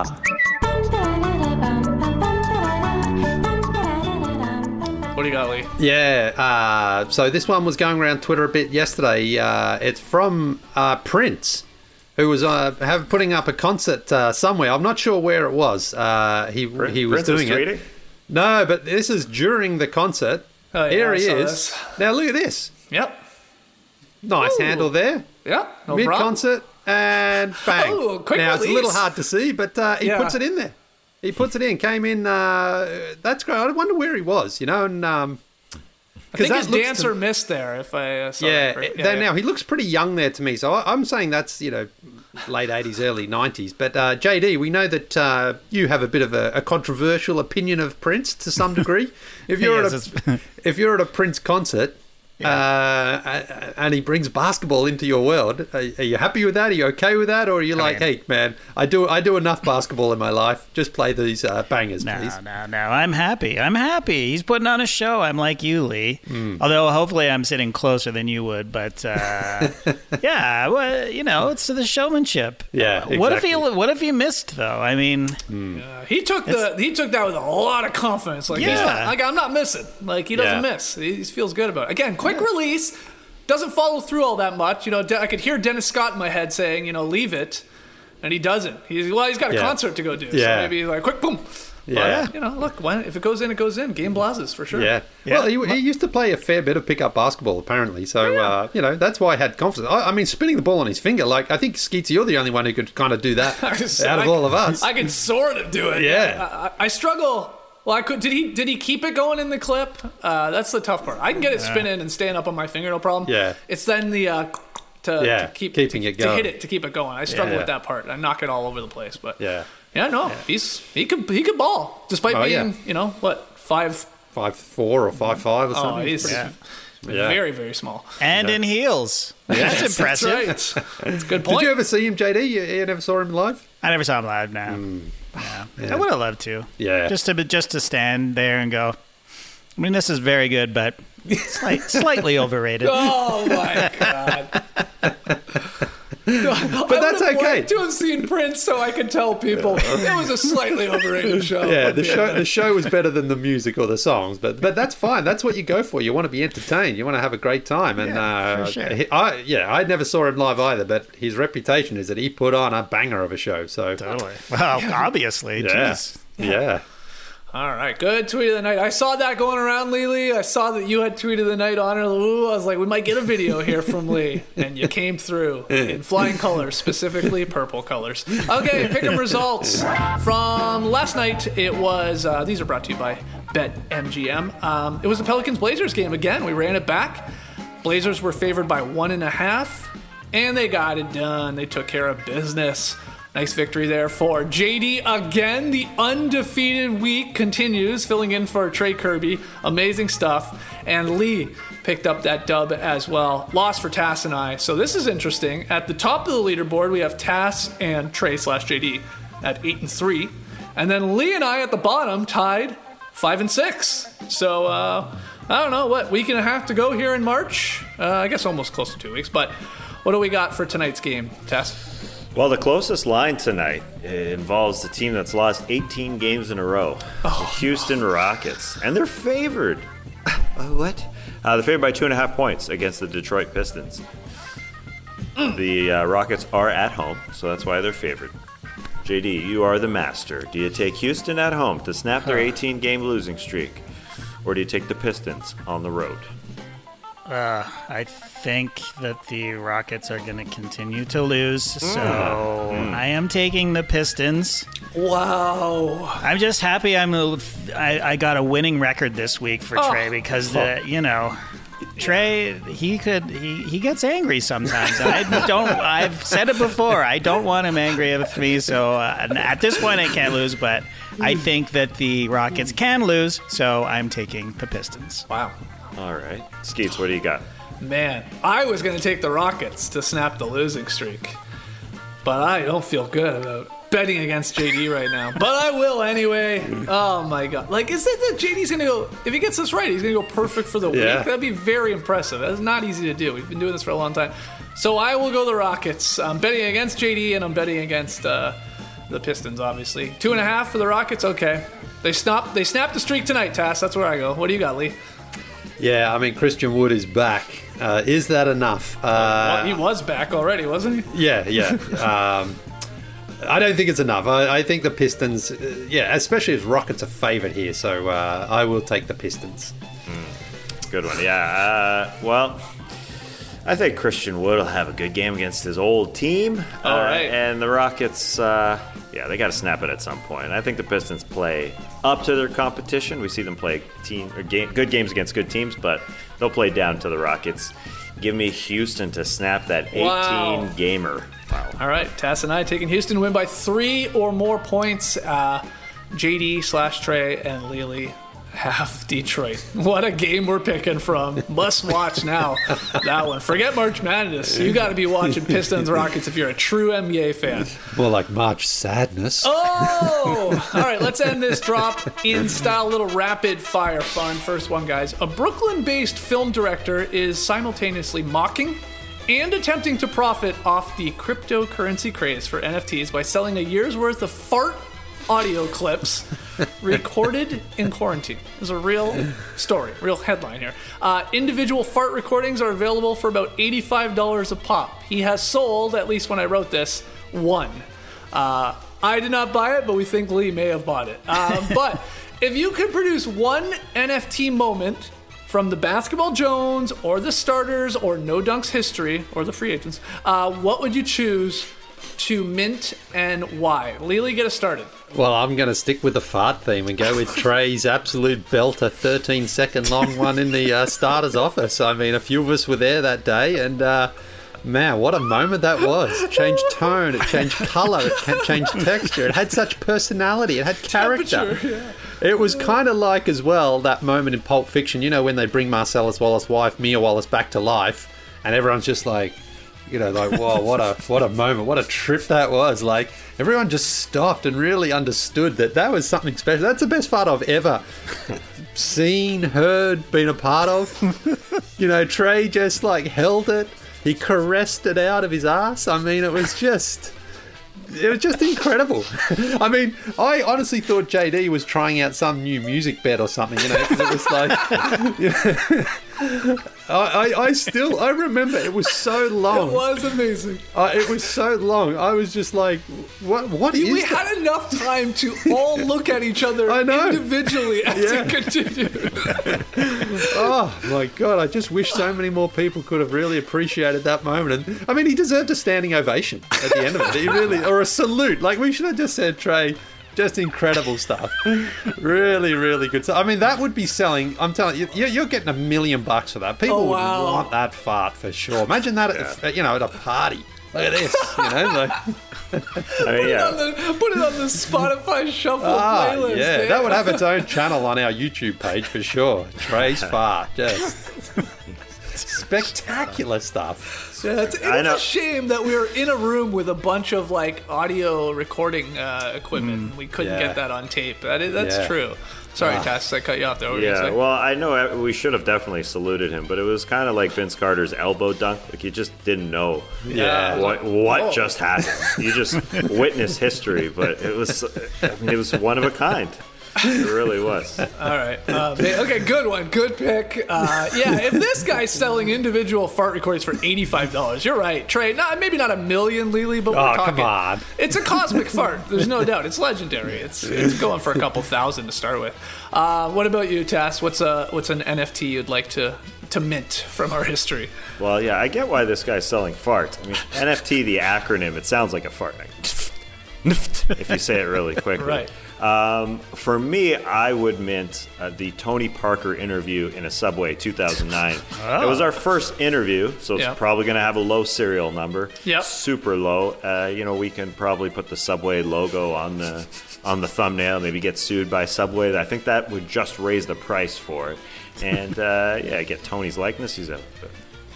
What do you got, Lee? Yeah, uh, so this one was going around Twitter a bit yesterday. Uh, it's from uh, Prince, who was uh, have, putting up a concert uh, somewhere. I'm not sure where it was. Uh, he Prince, he was Prince doing is it. No, but this is during the concert. Oh, yeah, Here I he saw is. this. Now look at this. Yep. Nice Ooh. handle there. Yeah, no Mid problem. concert and bang. Oh, quick now it's a little release. hard to see, but uh, he Yeah. puts it in there. He puts it in. Came in. Uh, that's great. I wonder where he was. You know, and um, I think that his looks dancer to- missed there, if I uh, saw yeah, that correct. it- Yeah, then yeah. now he looks pretty young there to me. So I, I'm saying that's, you know, late eighties, early nineties. But uh, J D, we know that uh, you have a bit of a, a controversial opinion of Prince to some degree. If you're Yes, at a if you're at a Prince concert. Uh, and he brings basketball into your world. Are, are you happy with that? Are you okay with that, or are you like, mean- hey, man, I do I do enough basketball in my life. Just play these uh, bangers, No, please. no, no. I'm happy. I'm happy. He's putting on a show. I'm like you, Lee. Hmm. Although hopefully I'm sitting closer than you would. But uh, yeah, well, you know, it's the showmanship. Yeah, What if he? exactly. What if he missed though? I mean, Uh, he took the he took that with a lot of confidence. Like, Yeah. he's not, like I'm not missing. Like he doesn't Yeah. miss. He, he feels good about it. Again, quick release, doesn't follow through all that much. You know, De- I could hear Dennis Scott in my head saying, you know, leave it, and he doesn't. He's well, he's got a Yeah. concert to go do. So Yeah. maybe he's like quick boom. Yeah. But, you know, look, when, if it goes in, it goes in. Game blazes for sure. Yeah. Well, he, he used to play a fair bit of pickup basketball, apparently. So, uh, you know, that's why I had confidence. I, I mean, spinning the ball on his finger, like, I think, Skeets, you're the only one who could kind of do that out of I- all of us. I can sort of do it. Yeah. I, I, I struggle. Well, I could. Did he? Did he keep it going in the clip? Uh, that's the tough part. I can get it spinning and staying up on my finger, no problem. Yeah. It's then the uh, to, Yeah, to keep keeping to, it to going. hit it to keep it going. I struggle Yeah. with that part. I knock it all over the place. But Yeah. yeah, no, he's he could he could ball despite Oh, being yeah. you know what five. five four or five five or Oh, something. he's Yeah. very very small. and in heels. That's impressive. That's right. That's a good Did point. you ever see him, J D? You, you never saw him live? I never saw him live. Now, I would have loved to. Yeah. Just to just to stand there and go. I mean, this is very good, but slight, slightly overrated. Oh my god. But that's okay. To have seen Prince, so I could tell people it was a slightly overrated show. Yeah, the show the show was better than the music or the songs, but but that's fine. That's what you go for. You want to be entertained. You want to have a great time. And Yeah, uh, for sure. he- I yeah, I never saw him live either, but his reputation is that he put on a banger of a show. So Totally. Well, obviously. yeah, Jeez. yeah. All right, good tweet of the night. I saw that going around, Lee Lee. I saw that you had tweet of the night on it. Ooh, I was like, we might get a video here from Lee, and you came through in flying colors, specifically purple colors. Okay, pick 'em results from last night. It was uh, these are brought to you by BetMGM. Um, it was the Pelicans Blazers game again. We ran it back. Blazers were favored by one and a half, and they got it done. They took care of business. Nice victory there for J D again. The undefeated week continues, filling in for Trey Kirby. Amazing stuff. And Lee picked up that dub as well. Loss for Tass and I. So this is interesting. At the top of the leaderboard, we have Tass and Trey slash J D at eight and three. And then Lee and I at the bottom tied five and six. So uh, I don't know, what, week and a half to go here in March? Uh, I guess almost close to two weeks. But what do we got for tonight's game, Tass? Well, the closest line tonight involves the team that's lost eighteen games in a row, the Houston Rockets, and they're favored. Uh, what? Uh, they're favored by two and a half points against the Detroit Pistons. The uh, Rockets are at home, so that's why they're favored. J D, you are the master. Do you take Houston at home to snap their eighteen-game losing streak, or do you take the Pistons on the road? Uh, I think that the Rockets are going to continue to lose, so I am taking the Pistons. Wow. I'm just happy I'm a, I, I got a winning record this week for Oh. Trey because, the, you know, Trey, he could, he, he gets angry sometimes. I don't, I've said it before, I don't want him angry with me, so uh, at this point I can't lose, but I think that the Rockets can lose, so I'm taking the Pistons. Wow. All right. Skeets, what do you got? Man, I was going to take the Rockets to snap the losing streak. but I don't feel good about betting against J D right now. But I will anyway. Oh my god! Like, is it that J D's gonna go? If he gets this right, he's gonna go perfect for the Yeah. week. That'd be very impressive. That's not easy to do. We've been doing this for a long time. So I will go the Rockets. I'm betting against J D, and I'm betting against uh, the Pistons. Obviously, two and a half for the Rockets. Okay, they snap. They snapped the streak tonight, Tass. That's where I go. What do you got, Lee? Yeah, I mean, Christian Wood is back. Uh, is that enough? Uh, Well, he was back already, wasn't he? Yeah, yeah. Um, I don't think it's enough. I, I think the Pistons, uh, yeah, especially as Rockets are favourite here, so uh, I will take the Pistons. Good one, yeah. Uh, well, I think Christian Wood will have a good game against his old team. All uh, right. And the Rockets, uh, yeah, they got to snap it at some point. I think the Pistons play up to their competition. We see them play team or game, good games against good teams, but they'll play down to the Rockets. Give me Houston to snap that eighteen-gamer. Wow. All right, Tass and I taking Houston to win by three or more points. Uh, J D slash Trey and Lily have Detroit. What a game we're picking from. Must watch now. That one. Forget March Madness. You got to be watching Pistons Rockets if you're a true N B A fan. More like March Sadness. Oh! All right, let's end this drop in style, little rapid fire fun. First one, guys. A Brooklyn-based film director is simultaneously mocking and attempting to profit off the cryptocurrency craze for N F Ts by selling a year's worth of fart audio clips recorded in quarantine. This is a real story, real headline here. Uh, individual fart recordings are available for about eighty-five dollars a pop. He has sold, at least when I wrote this, one. Uh, I did not buy it, but we think Lee may have bought it. Uh, but if you could produce one N F T moment from the Basketball Jones or the starters or No Dunks history or the free agents, uh, what would you choose to mint and why? Lily, get us started. Well, I'm going to stick with the fart theme and go with Trey's absolute belter thirteen second long one in the uh, starter's office. I mean, a few of us were there that day, and uh, man, what a moment that was. It changed tone, it changed colour, it ca- changed texture. It had such personality, it had character. Yeah. It was kind of like, as well, that moment in Pulp Fiction, you know, when they bring Marcellus Wallace's wife, Mia Wallace, back to life, and everyone's just like, you know, like, whoa, what a what a moment, what a trip that was. Like, everyone just stopped and really understood that that was something special. That's the best fart I've ever seen, heard, been a part of. You know, Trey just, like, held it. He caressed it out of his ass. I mean, it was just... It was just incredible. I mean, I honestly thought J D was trying out some new music bed or something, you know, because it was like... You know, I, I, I still, I remember it was so long. It was amazing. Uh, it was so long. I was just like, what What is We that? had enough time to all look at each other I know. individually as Yeah. it continued. Oh, my God. I just wish so many more people could have really appreciated that moment. And I mean, he deserved a standing ovation at the end of it. He really, or a salute. Like, we should have just said, Trey, just incredible stuff. Really, really good stuff. I mean, that would be selling. I'm telling you, you're you're getting a million bucks for that. People Oh, wow. would want that fart for sure. Imagine that, at the, you know, at a party. Look at this, you know, like... I mean, Put, it yeah. on the, put it on the Spotify Shuffle Ah, playlist. yeah, eh? that would have its own channel on our YouTube page for sure. Trey's fart, just spectacular stuff. Yeah, it's, I it's know. a shame that we were in a room with a bunch of like audio recording uh, equipment. we couldn't Mm, yeah. get that on tape. That is, that's Yeah. true. Sorry, Ah. Tass, I cut you off there. What were you Yeah, gonna say? well, I know we should have definitely saluted him, but it was kind of like Vince Carter's elbow dunk. Like, you just didn't know Yeah. what what Oh. just happened. You just witnessed history, but it was I mean, it was one of a kind. It really was. All right. Uh, ma- okay, good one. Good pick. Uh, yeah, if this guy's selling individual fart recordings for eighty-five dollars, you're right. Trey, not, maybe not a million, Lily, but we're Oh, talking. come on. It's a cosmic fart. There's no doubt. It's legendary. It's it's going for a couple thousand to start with. Uh, what about you, Tass? What's a what's an N F T you'd like to to mint from our history? Well, yeah, I get why this guy's selling farts. I mean, N F T, the acronym, it sounds like a fart. If you say it really quickly. Right. Um, for me, I would mint uh, the Tony Parker interview in a Subway two thousand nine. It was our first interview, so it's Yeah. probably going to have a low serial number. Yep. Super low. Uh, you know, we can probably put the Subway logo on the on the thumbnail, maybe get sued by Subway. I think that would just raise the price for it. And, uh, yeah, get Tony's likeness. He's a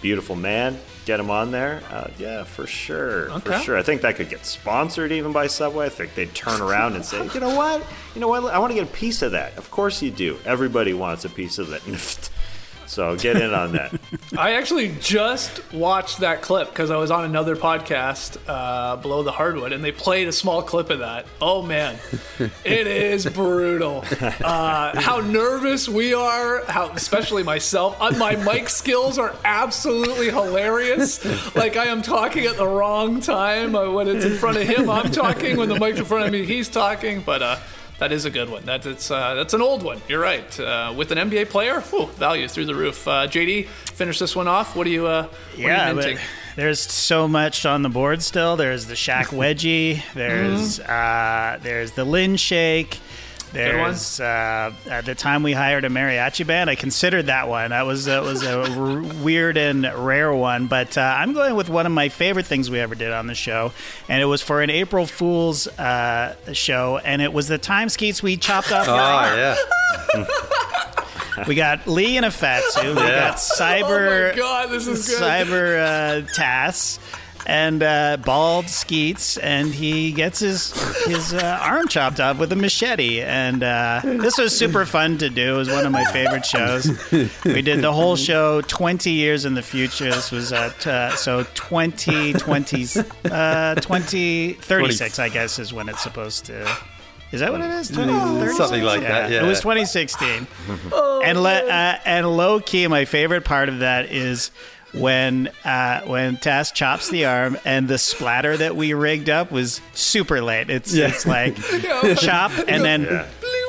beautiful man. Get him on there. Uh, yeah, for sure. Okay. For sure. I think that could get sponsored even by Subway. I think they'd turn around and say, you know what? You know what? I want to get a piece of that. Of course you do. Everybody wants a piece of that. So get in on that. I actually just watched that clip because I was on another podcast, uh, Below the Hardwood, and they played a small clip of that. Oh, man. It is brutal. Uh, how nervous we are, how especially myself. Uh, my mic skills are absolutely hilarious. Like, I am talking at the wrong time. Uh, when it's in front of him, I'm talking. When the mic's in front of me, he's talking. But uh, that is a good one. That, it's, uh, that's an old one. You're right. Uh, with an N B A player, whew, value through the roof. Uh, J D, finish this one off. What are you, uh, what yeah, are you minting? But there's so much on the board still. There's the Shaq Wedgie. There's Mm-hmm. uh, there's the Lynn Shake. There's uh, at the time we hired a mariachi band. I considered that one. That was uh, was a r- weird and rare one. But uh, I'm going with one of my favorite things we ever did on the show, and it was for an April Fool's uh, show, and it was the time Skeets we chopped off. Oh, your arm. yeah. We got Lee in a fat suit. We Yeah. got Cyber. Oh my God, this is good. Cyber uh, Tass. And uh, bald Skeets, and he gets his his uh, arm chopped off with a machete. And uh, this was super fun to do. It was one of my favorite shows. We did the whole show twenty years in the future. This was at uh, so twenty twenty, uh, twenty thirty-six, I guess, is when it's supposed to. Is that what it is? twenty thirty-six? Something like that, yeah. It was twenty sixteen. and le- uh, and low key, my favorite part of that is when uh, when Tass chops the arm, and the splatter that we rigged up was super late. It's Yeah. it's like chop and then. Yeah.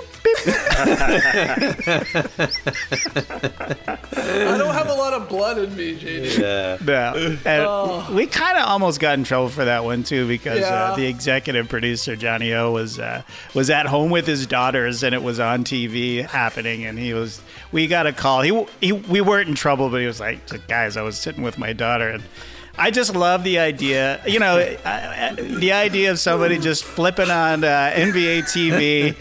I don't have a lot of blood in me, J D. Yeah. No. And we kind of almost got in trouble for that one too, because Yeah. uh, the executive producer Johnny O was uh, was at home with his daughters, and it was on T V happening, and he was. We got a call. He, he we weren't in trouble, but he was like, "Guys, I was sitting with my daughter," and I just love the idea. You know, uh, the idea of somebody just flipping on uh, N B A T V,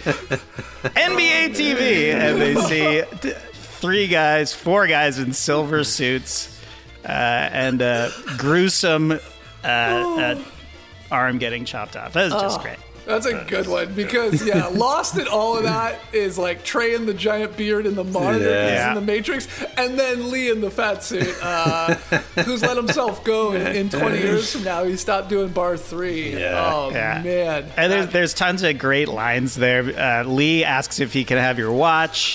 N B A T V, and they see th- three guys, four guys in silver suits, uh, and uh, gruesome uh, uh, arm getting chopped off. That was just Oh. great. That's a good one because, yeah, lost in all of that is like Trey in the giant beard in the monitor, Yeah. he's Yeah. in the Matrix, and then Lee in the fat suit, uh, who's let himself go in, in twenty years from now. He stopped doing bar three. Yeah. Oh, Yeah. man. And there's, there's tons of great lines there. Uh, Lee asks if he can have your watch.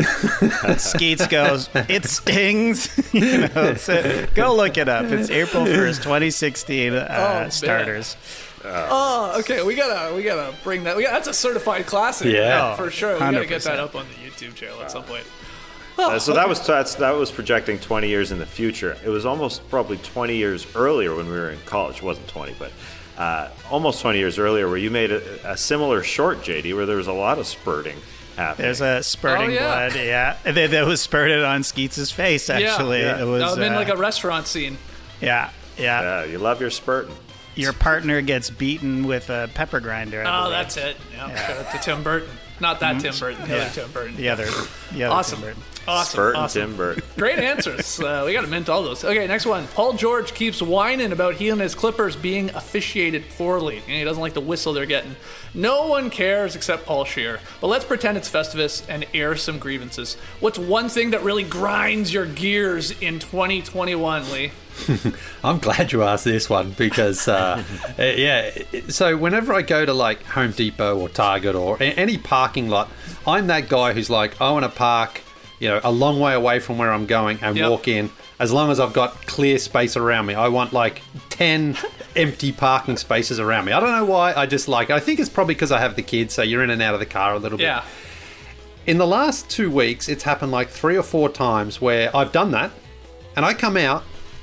Skeets goes, "It stings." you know, it's, uh, go look it up. It's April first, twenty sixteen. Uh, Oh, man. starters. Oh, okay. We gotta, we gotta bring that. We got, that's a certified classic. Yeah. for sure. We gotta get that one hundred percent. up on the YouTube channel at some point. Uh, so that was that's, that was projecting twenty years in the future. It was almost probably twenty years earlier when we were in college. It wasn't twenty, but uh, almost twenty years earlier, where you made a, a similar short, J D, where there was a lot of spurting happening. There's a spurting Oh, yeah. blood. Yeah, that, that was spurted on Skeets' face. Actually, yeah. it was. That would have been uh, like a restaurant scene. yeah, yeah, yeah, you love your spurting. Your partner gets beaten with a pepper grinder. I Oh, believe. that's it. Yeah, shout out to Tim Burton. Not that Tim Burton, the Yeah. other Tim Burton. The other, the other Awesome. Tim Burton. Awesome. Spurt and awesome. Tim Burton. Great answers. Uh, we got to mint all those. Okay, next one. Paul George keeps whining about he and his Clippers being officiated poorly. And he doesn't like the whistle they're getting. No one cares except Paul Scheer. But let's pretend it's Festivus and air some grievances. What's one thing that really grinds your gears in twenty twenty-one, Lee? I'm glad you asked this one because, uh, uh, yeah. So whenever I go to like Home Depot or Target or a- any parking lot, I'm that guy who's like, I want to park, you know, a long way away from where I'm going and Yep. walk in. As long as I've got clear space around me, I want like ten empty parking spaces around me. I don't know why. I just like. I think it's probably because I have the kids, so you're in and out of the car a little bit. Yeah. In the last two weeks, it's happened like three or four times where I've done that, and I come out,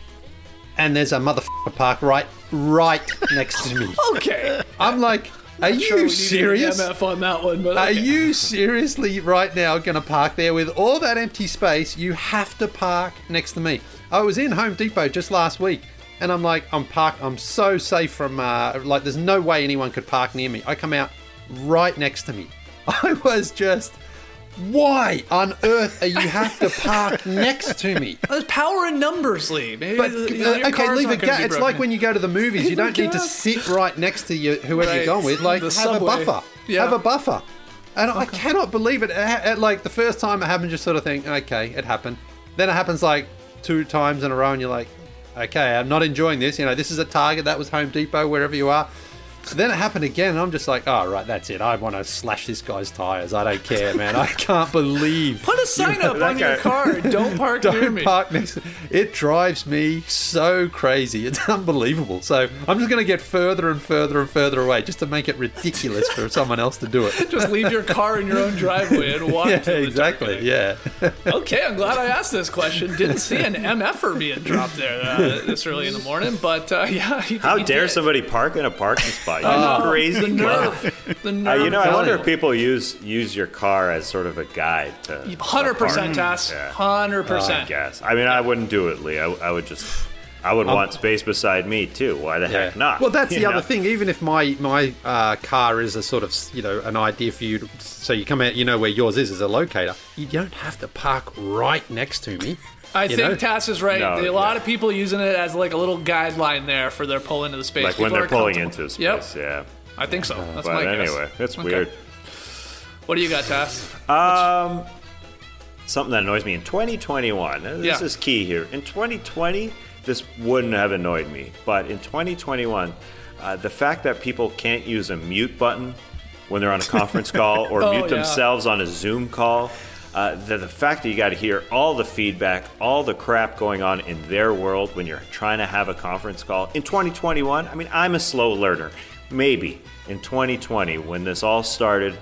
and there's a motherfucker parked right, right next to me. Okay. I'm like, are you Sure, we need serious? an M F on that one, but Are okay. you seriously right now going to park there with all that empty space? You have to park next to me. I was in Home Depot just last week, and I'm like, I'm parked. I'm so safe from uh, like, there's no way anyone could park near me. I come out right next to me. I was just Why on earth are you have to park next to me? There's power in numbers, Lee. Maybe But the- you know, uh, your okay, car's leave not a gonna gap. be It's broken. like when you go to the movies. Leave You a don't need to gap. sit right next to you, whoever Right. you're going with. Like, The have subway. a buffer. Yeah. Have a buffer. And I cannot believe it. Uh, uh, Like the first time it happened, just sort of think, okay, it happened. Then it happens like two times in a row, and you're like, okay, I'm not enjoying this. You know, this is a Target. That was Home Depot, wherever you are. Then it happened again, and I'm just like, oh, right, that's it. I want to slash this guy's tires. I don't care, man. I can't believe. Put a sign up on your car. Don't park near Don't me. park next to It drives me so crazy. It's unbelievable. So I'm just going to get further and further and further away just to make it ridiculous for someone else to do it. Just leave your car in your own driveway and walk Yeah, to the exactly. Yeah. Okay, I'm glad I asked this question. Didn't see an M F-er being dropped there uh, this early in the morning, but uh, yeah. He, How he dare did. somebody park in a parking spot? You I know. crazy. The nerve. The Uh, nerve. you know, I of wonder it. if people use use your car as sort of a guide to one hundred percent, to park. Tass. Yeah. one hundred I percent. guess. I mean, I wouldn't do it, Lee. I, I would just. I would want space beside me too. Why the heck not? Well, that's the You other know? thing. Even if my my uh, car is a sort of, you know, an idea for you, to, so you come out, you know where yours is as a locator. You don't have to park right next to me. I you think know? Tass is right. No, a lot of people using it as like a little guideline there for their pull into the space. Like when People they're are pulling comfortable. into a Yep. space. Yeah. I think so. That's but my guess. anyway, it's Okay. weird. What do you got, Tass? Um, something that annoys me in twenty twenty-one. This Yeah. is key here. In twenty twenty, this wouldn't have annoyed me, but in twenty twenty-one, uh, the fact that people can't use a mute button when they're on a conference call or Oh, mute yeah. themselves on a Zoom call. Uh, the, the fact that you got to hear all the feedback, all the crap going on in their world when you're trying to have a conference call. In twenty twenty-one, I mean, I'm a slow learner. Maybe in twenty twenty, when this all started,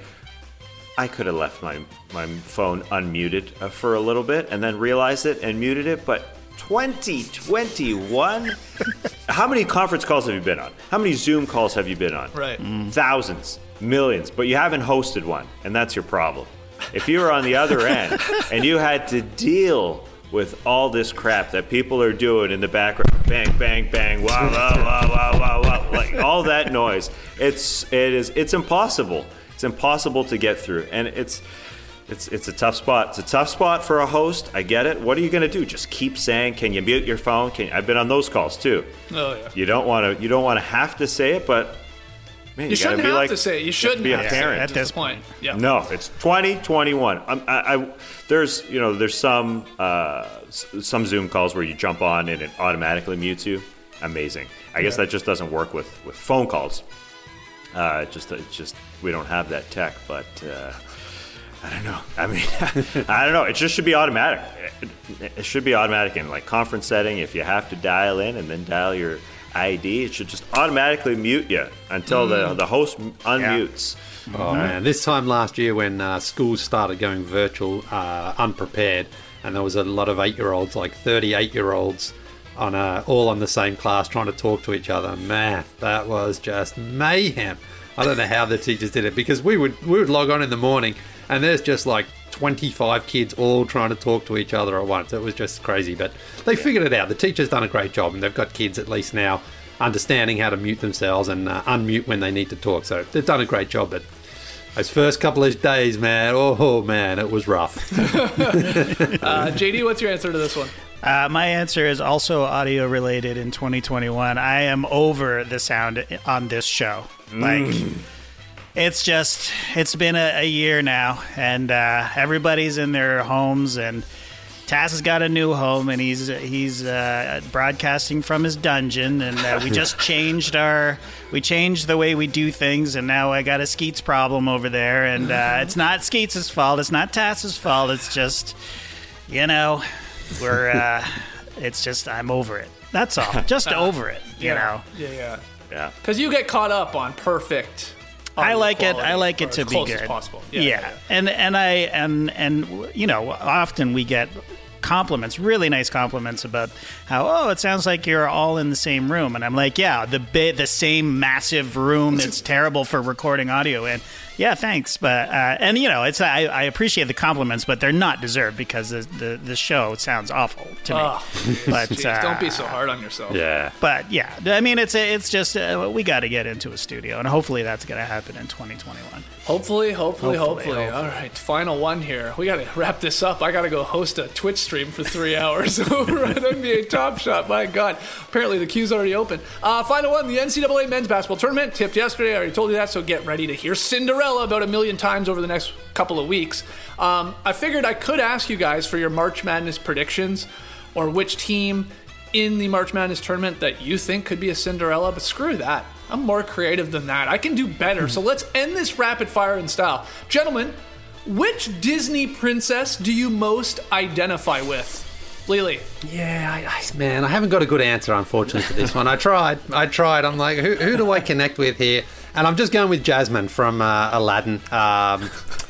I could have left my, my phone unmuted uh, for a little bit and then realized it and muted it. But twenty twenty-one, how many conference calls have you been on? How many Zoom calls have you been on? Right. Thousands, millions, but you haven't hosted one, and that's your problem. If you were on the other end and you had to deal with all this crap that people are doing in the background, bang, bang, bang, wow, wow, wow, wow, wow, wow, like all that noise, it's it is it's impossible. It's impossible to get through, and it's it's it's a tough spot. It's a tough spot for a host. I get it. What are you going to do? Just keep saying, "Can you mute your phone?" Can I've been on those calls too. Oh yeah. You don't want to. You don't want to have to say it, but man, You, you, shouldn't gotta be have like to say it. You have to shouldn't be a have to say it parent. at this point. Yeah. No, it's twenty twenty-one. Um, I, I, there's, you know, there's some uh, s- some Zoom calls where you jump on and it automatically mutes you. Amazing. I guess Yeah. that just doesn't work with, with phone calls. Uh, it just, it's just we don't have that tech. But uh, I don't know. I mean, I don't know. It just should be automatic. It, it should be automatic in like conference setting. If you have to dial in and then dial your I D, it should just automatically mute you until the Mm. the host unmutes. Oh man, this time last year when uh, schools started going virtual, uh, unprepared, and there was a lot of eight-year-olds, like thirty-eight-year-olds, on uh, all on the same class trying to talk to each other. Man, that was just mayhem. I don't know how the teachers did it, because we would we would log on in the morning and there's just like twenty-five kids all trying to talk to each other at once. It was just crazy, but they figured it out. The teacher's done a great job, and they've got kids at least now understanding how to mute themselves and uh, unmute when they need to talk. So they've done a great job. But those first couple of days, man, oh man, it was rough. Uh, J D, what's your answer to this one? Uh, my answer is also audio related in twenty twenty-one. I am over the sound on this show. Like, it's just, it's been a, a year now, and uh, everybody's in their homes, and Tass has got a new home, and he's he's uh, broadcasting from his dungeon, and uh, we just changed our we changed the way we do things, and now I got a Skeets problem over there, and uh, it's not Skeets' fault, it's not Tass's fault, it's just, you know, we're uh, it's just I'm over it. That's all, just over it, you Yeah. know. Yeah, yeah. Yeah. Because you get caught up on perfect. I audio like it. quality, I like or it to as be close good. as possible. Yeah, Yeah, yeah, yeah. and and I and and you know, often we get compliments, really nice compliments about how, oh, it sounds like you're all in the same room, and I'm like, yeah, the bi- the same massive room that's terrible for recording audio in. Yeah, thanks. But uh, and you know, it's I, I appreciate the compliments, but they're not deserved because the the, the show sounds awful to me. Oh, but geez, uh, don't be so hard on yourself. Yeah. But yeah, I mean, it's it's just uh, we got to get into a studio, and hopefully that's going to happen in twenty twenty-one. Hopefully, hopefully, hopefully, Hopefully, All hopefully. right, final one here. We got to wrap this up. I got to go host a Twitch stream for three hours over at N B A Top Shot. My God. Apparently the queue's already open. Uh, final one, the N C double A men's basketball tournament. Tipped yesterday. I already told you that, so get ready to hear Cinderella about a million times over the next couple of weeks. Um, I figured I could ask you guys for your March Madness predictions or which team in the March Madness tournament that you think could be a Cinderella, but screw that. I'm more creative than that. I can do better. So let's end this rapid fire in style. Gentlemen, which Disney princess do you most identify with? Lily. Yeah, I, I, man, I haven't got a good answer, unfortunately, for this one. I tried. I tried. I'm like, who, who do I connect with here? And I'm just going with Jasmine from uh, Aladdin. Um,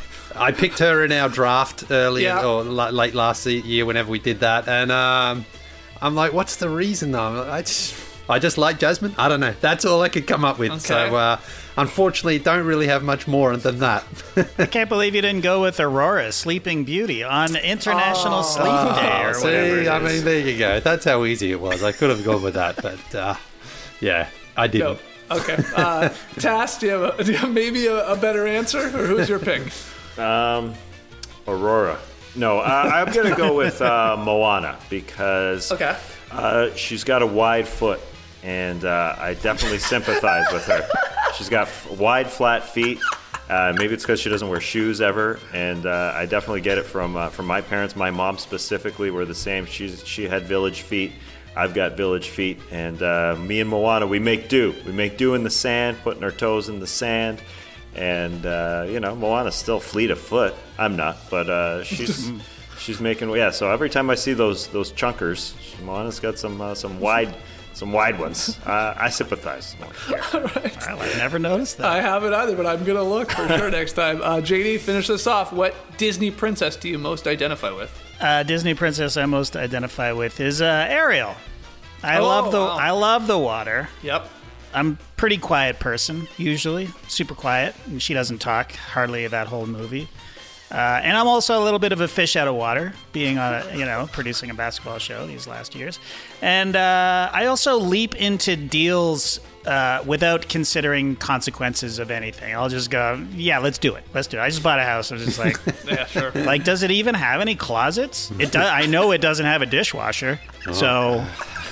I picked her in our draft early Yeah. or l- late last year, whenever we did that. And um, I'm like, what's the reason, though? I just... I just like Jasmine. I don't know. That's all I could come up with. Okay. So, uh, unfortunately, don't really have much more than that. I can't believe you didn't go with Aurora, Sleeping Beauty, on International Sleep Day or See, whatever it I is. mean, there you go. That's how easy it was. I could have gone with that, but uh, yeah, I didn't. No. Okay. Uh, Tass, do you have, a, do you have maybe a, a better answer, or who's your pick? Um, Aurora. No, I, I'm going to go with uh, Moana because Okay. uh, she's got a wide foot, and uh, I definitely sympathize with her. She's got f- wide, flat feet. Uh, maybe it's because she doesn't wear shoes ever, and uh, I definitely get it from uh, from my parents. My mom specifically were the same. She's she had village feet. I've got village feet, and uh, me and Moana, we make do. We make do in the sand, putting our toes in the sand. And, uh, you know, Moana's still fleet of foot. I'm not, but uh, she's she's making, yeah, so every time I see those those chunkers, Moana's got some uh, some wide some wide ones. Uh, I sympathize. All right. Well, I never noticed that. I haven't either, but I'm going to look for sure next time. Uh, J D, finish this off. What Disney princess do you most identify with? Uh, Disney princess I most identify with is uh, Ariel. I Oh, love the wow. I love the water. Yep. I'm a pretty quiet person, usually. Super quiet. And she doesn't talk hardly that whole movie. Uh, and I'm also a little bit of a fish out of water, being on a, you know, producing a basketball show these last years. And uh, I also leap into deals uh, without considering consequences of anything. I'll just go, yeah, let's do it. Let's do it. I just bought a house. I was just like, Yeah, sure. like, does it even have any closets? It does. I know it doesn't have a dishwasher. So,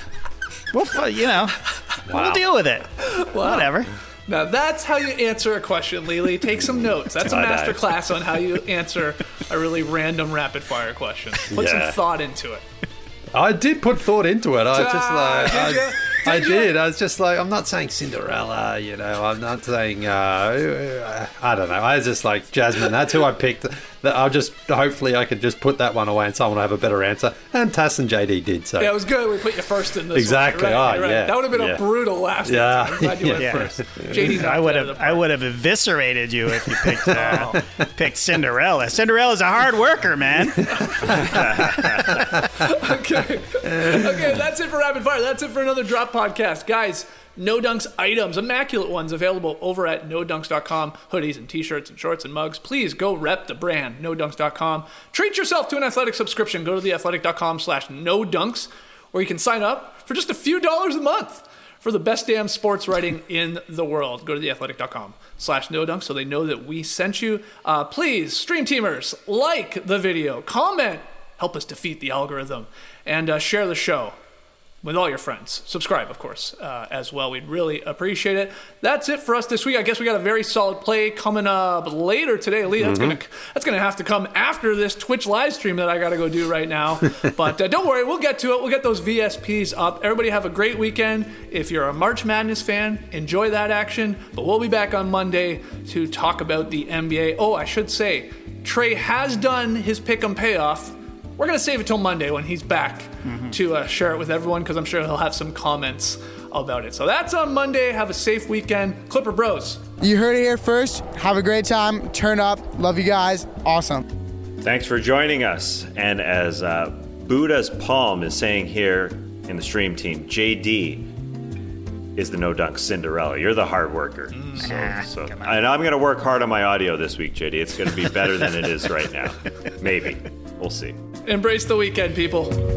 well, fu- you know, we'll deal with it. Whatever. Now that's how you answer a question, Lily. Take some notes. That's a Tie-dye. master class on how you answer a really random rapid fire question. Put Yeah. some thought into it. I did put thought into it. I just Ah, like did I, ya? I Did ya? did. I was just like, I'm not saying Cinderella, you know. I'm not saying uh, I don't know. I was just like Jasmine. That's who I picked. That I'll just hopefully I could just put that one away and someone will have a better answer. And Tass and J D did so. Yeah, it was good. We put you first in this. Exactly. One. You're right, Oh, you're right. yeah. That would have been Yeah. a brutal last Yeah. one. I'm glad you went Yeah. first. J D, I would have I would have eviscerated you if you picked uh, picked Cinderella. Cinderella's a hard worker, man. Okay. Okay, that's it for Rapid Fire. That's it for another Drop Podcast. Guys, No Dunks items, immaculate ones, available over at no dunks dot com. Hoodies and t-shirts and shorts and mugs. Please go rep the brand, no dunks dot com. Treat yourself to an athletic subscription. Go to the athletic dot com slash no dunks, where you can sign up for just a few dollars a month for the best damn sports writing in the world. Go to the athletic dot com slash no dunks so they know that we sent you. Uh, please, Stream Teamers, like the video, comment, help us defeat the algorithm, and uh, share the show with all your friends. Subscribe, of course, uh, as well. We'd really appreciate it. That's it for us this week. I guess we got a very solid play coming up later today. Lee, that's Mm-hmm. gonna that's gonna have to come after this Twitch live stream that I gotta go do right now. But uh, don't worry, we'll get to it. We'll get those V S Ps up. Everybody have a great weekend. If you're a March Madness fan, enjoy that action. But we'll be back on Monday to talk about the N B A. Oh, I should say, Trey has done his pick'em payoff. We're going to save it till Monday when he's back mm-hmm. to uh, share it with everyone, because I'm sure he'll have some comments about it. So that's on Monday. Have a safe weekend. Clipper Bros. You heard it here first. Have a great time. Turn up. Love you guys. Awesome. Thanks for joining us. And as uh, Buddha's Palm is saying here in the stream team, J D, is the No Dunk Cinderella. You're the hard worker. Mm. So, so, and I'm going to work hard on my audio this week, J D. It's going to be better than it is right now. Maybe. We'll see. Embrace the weekend, people.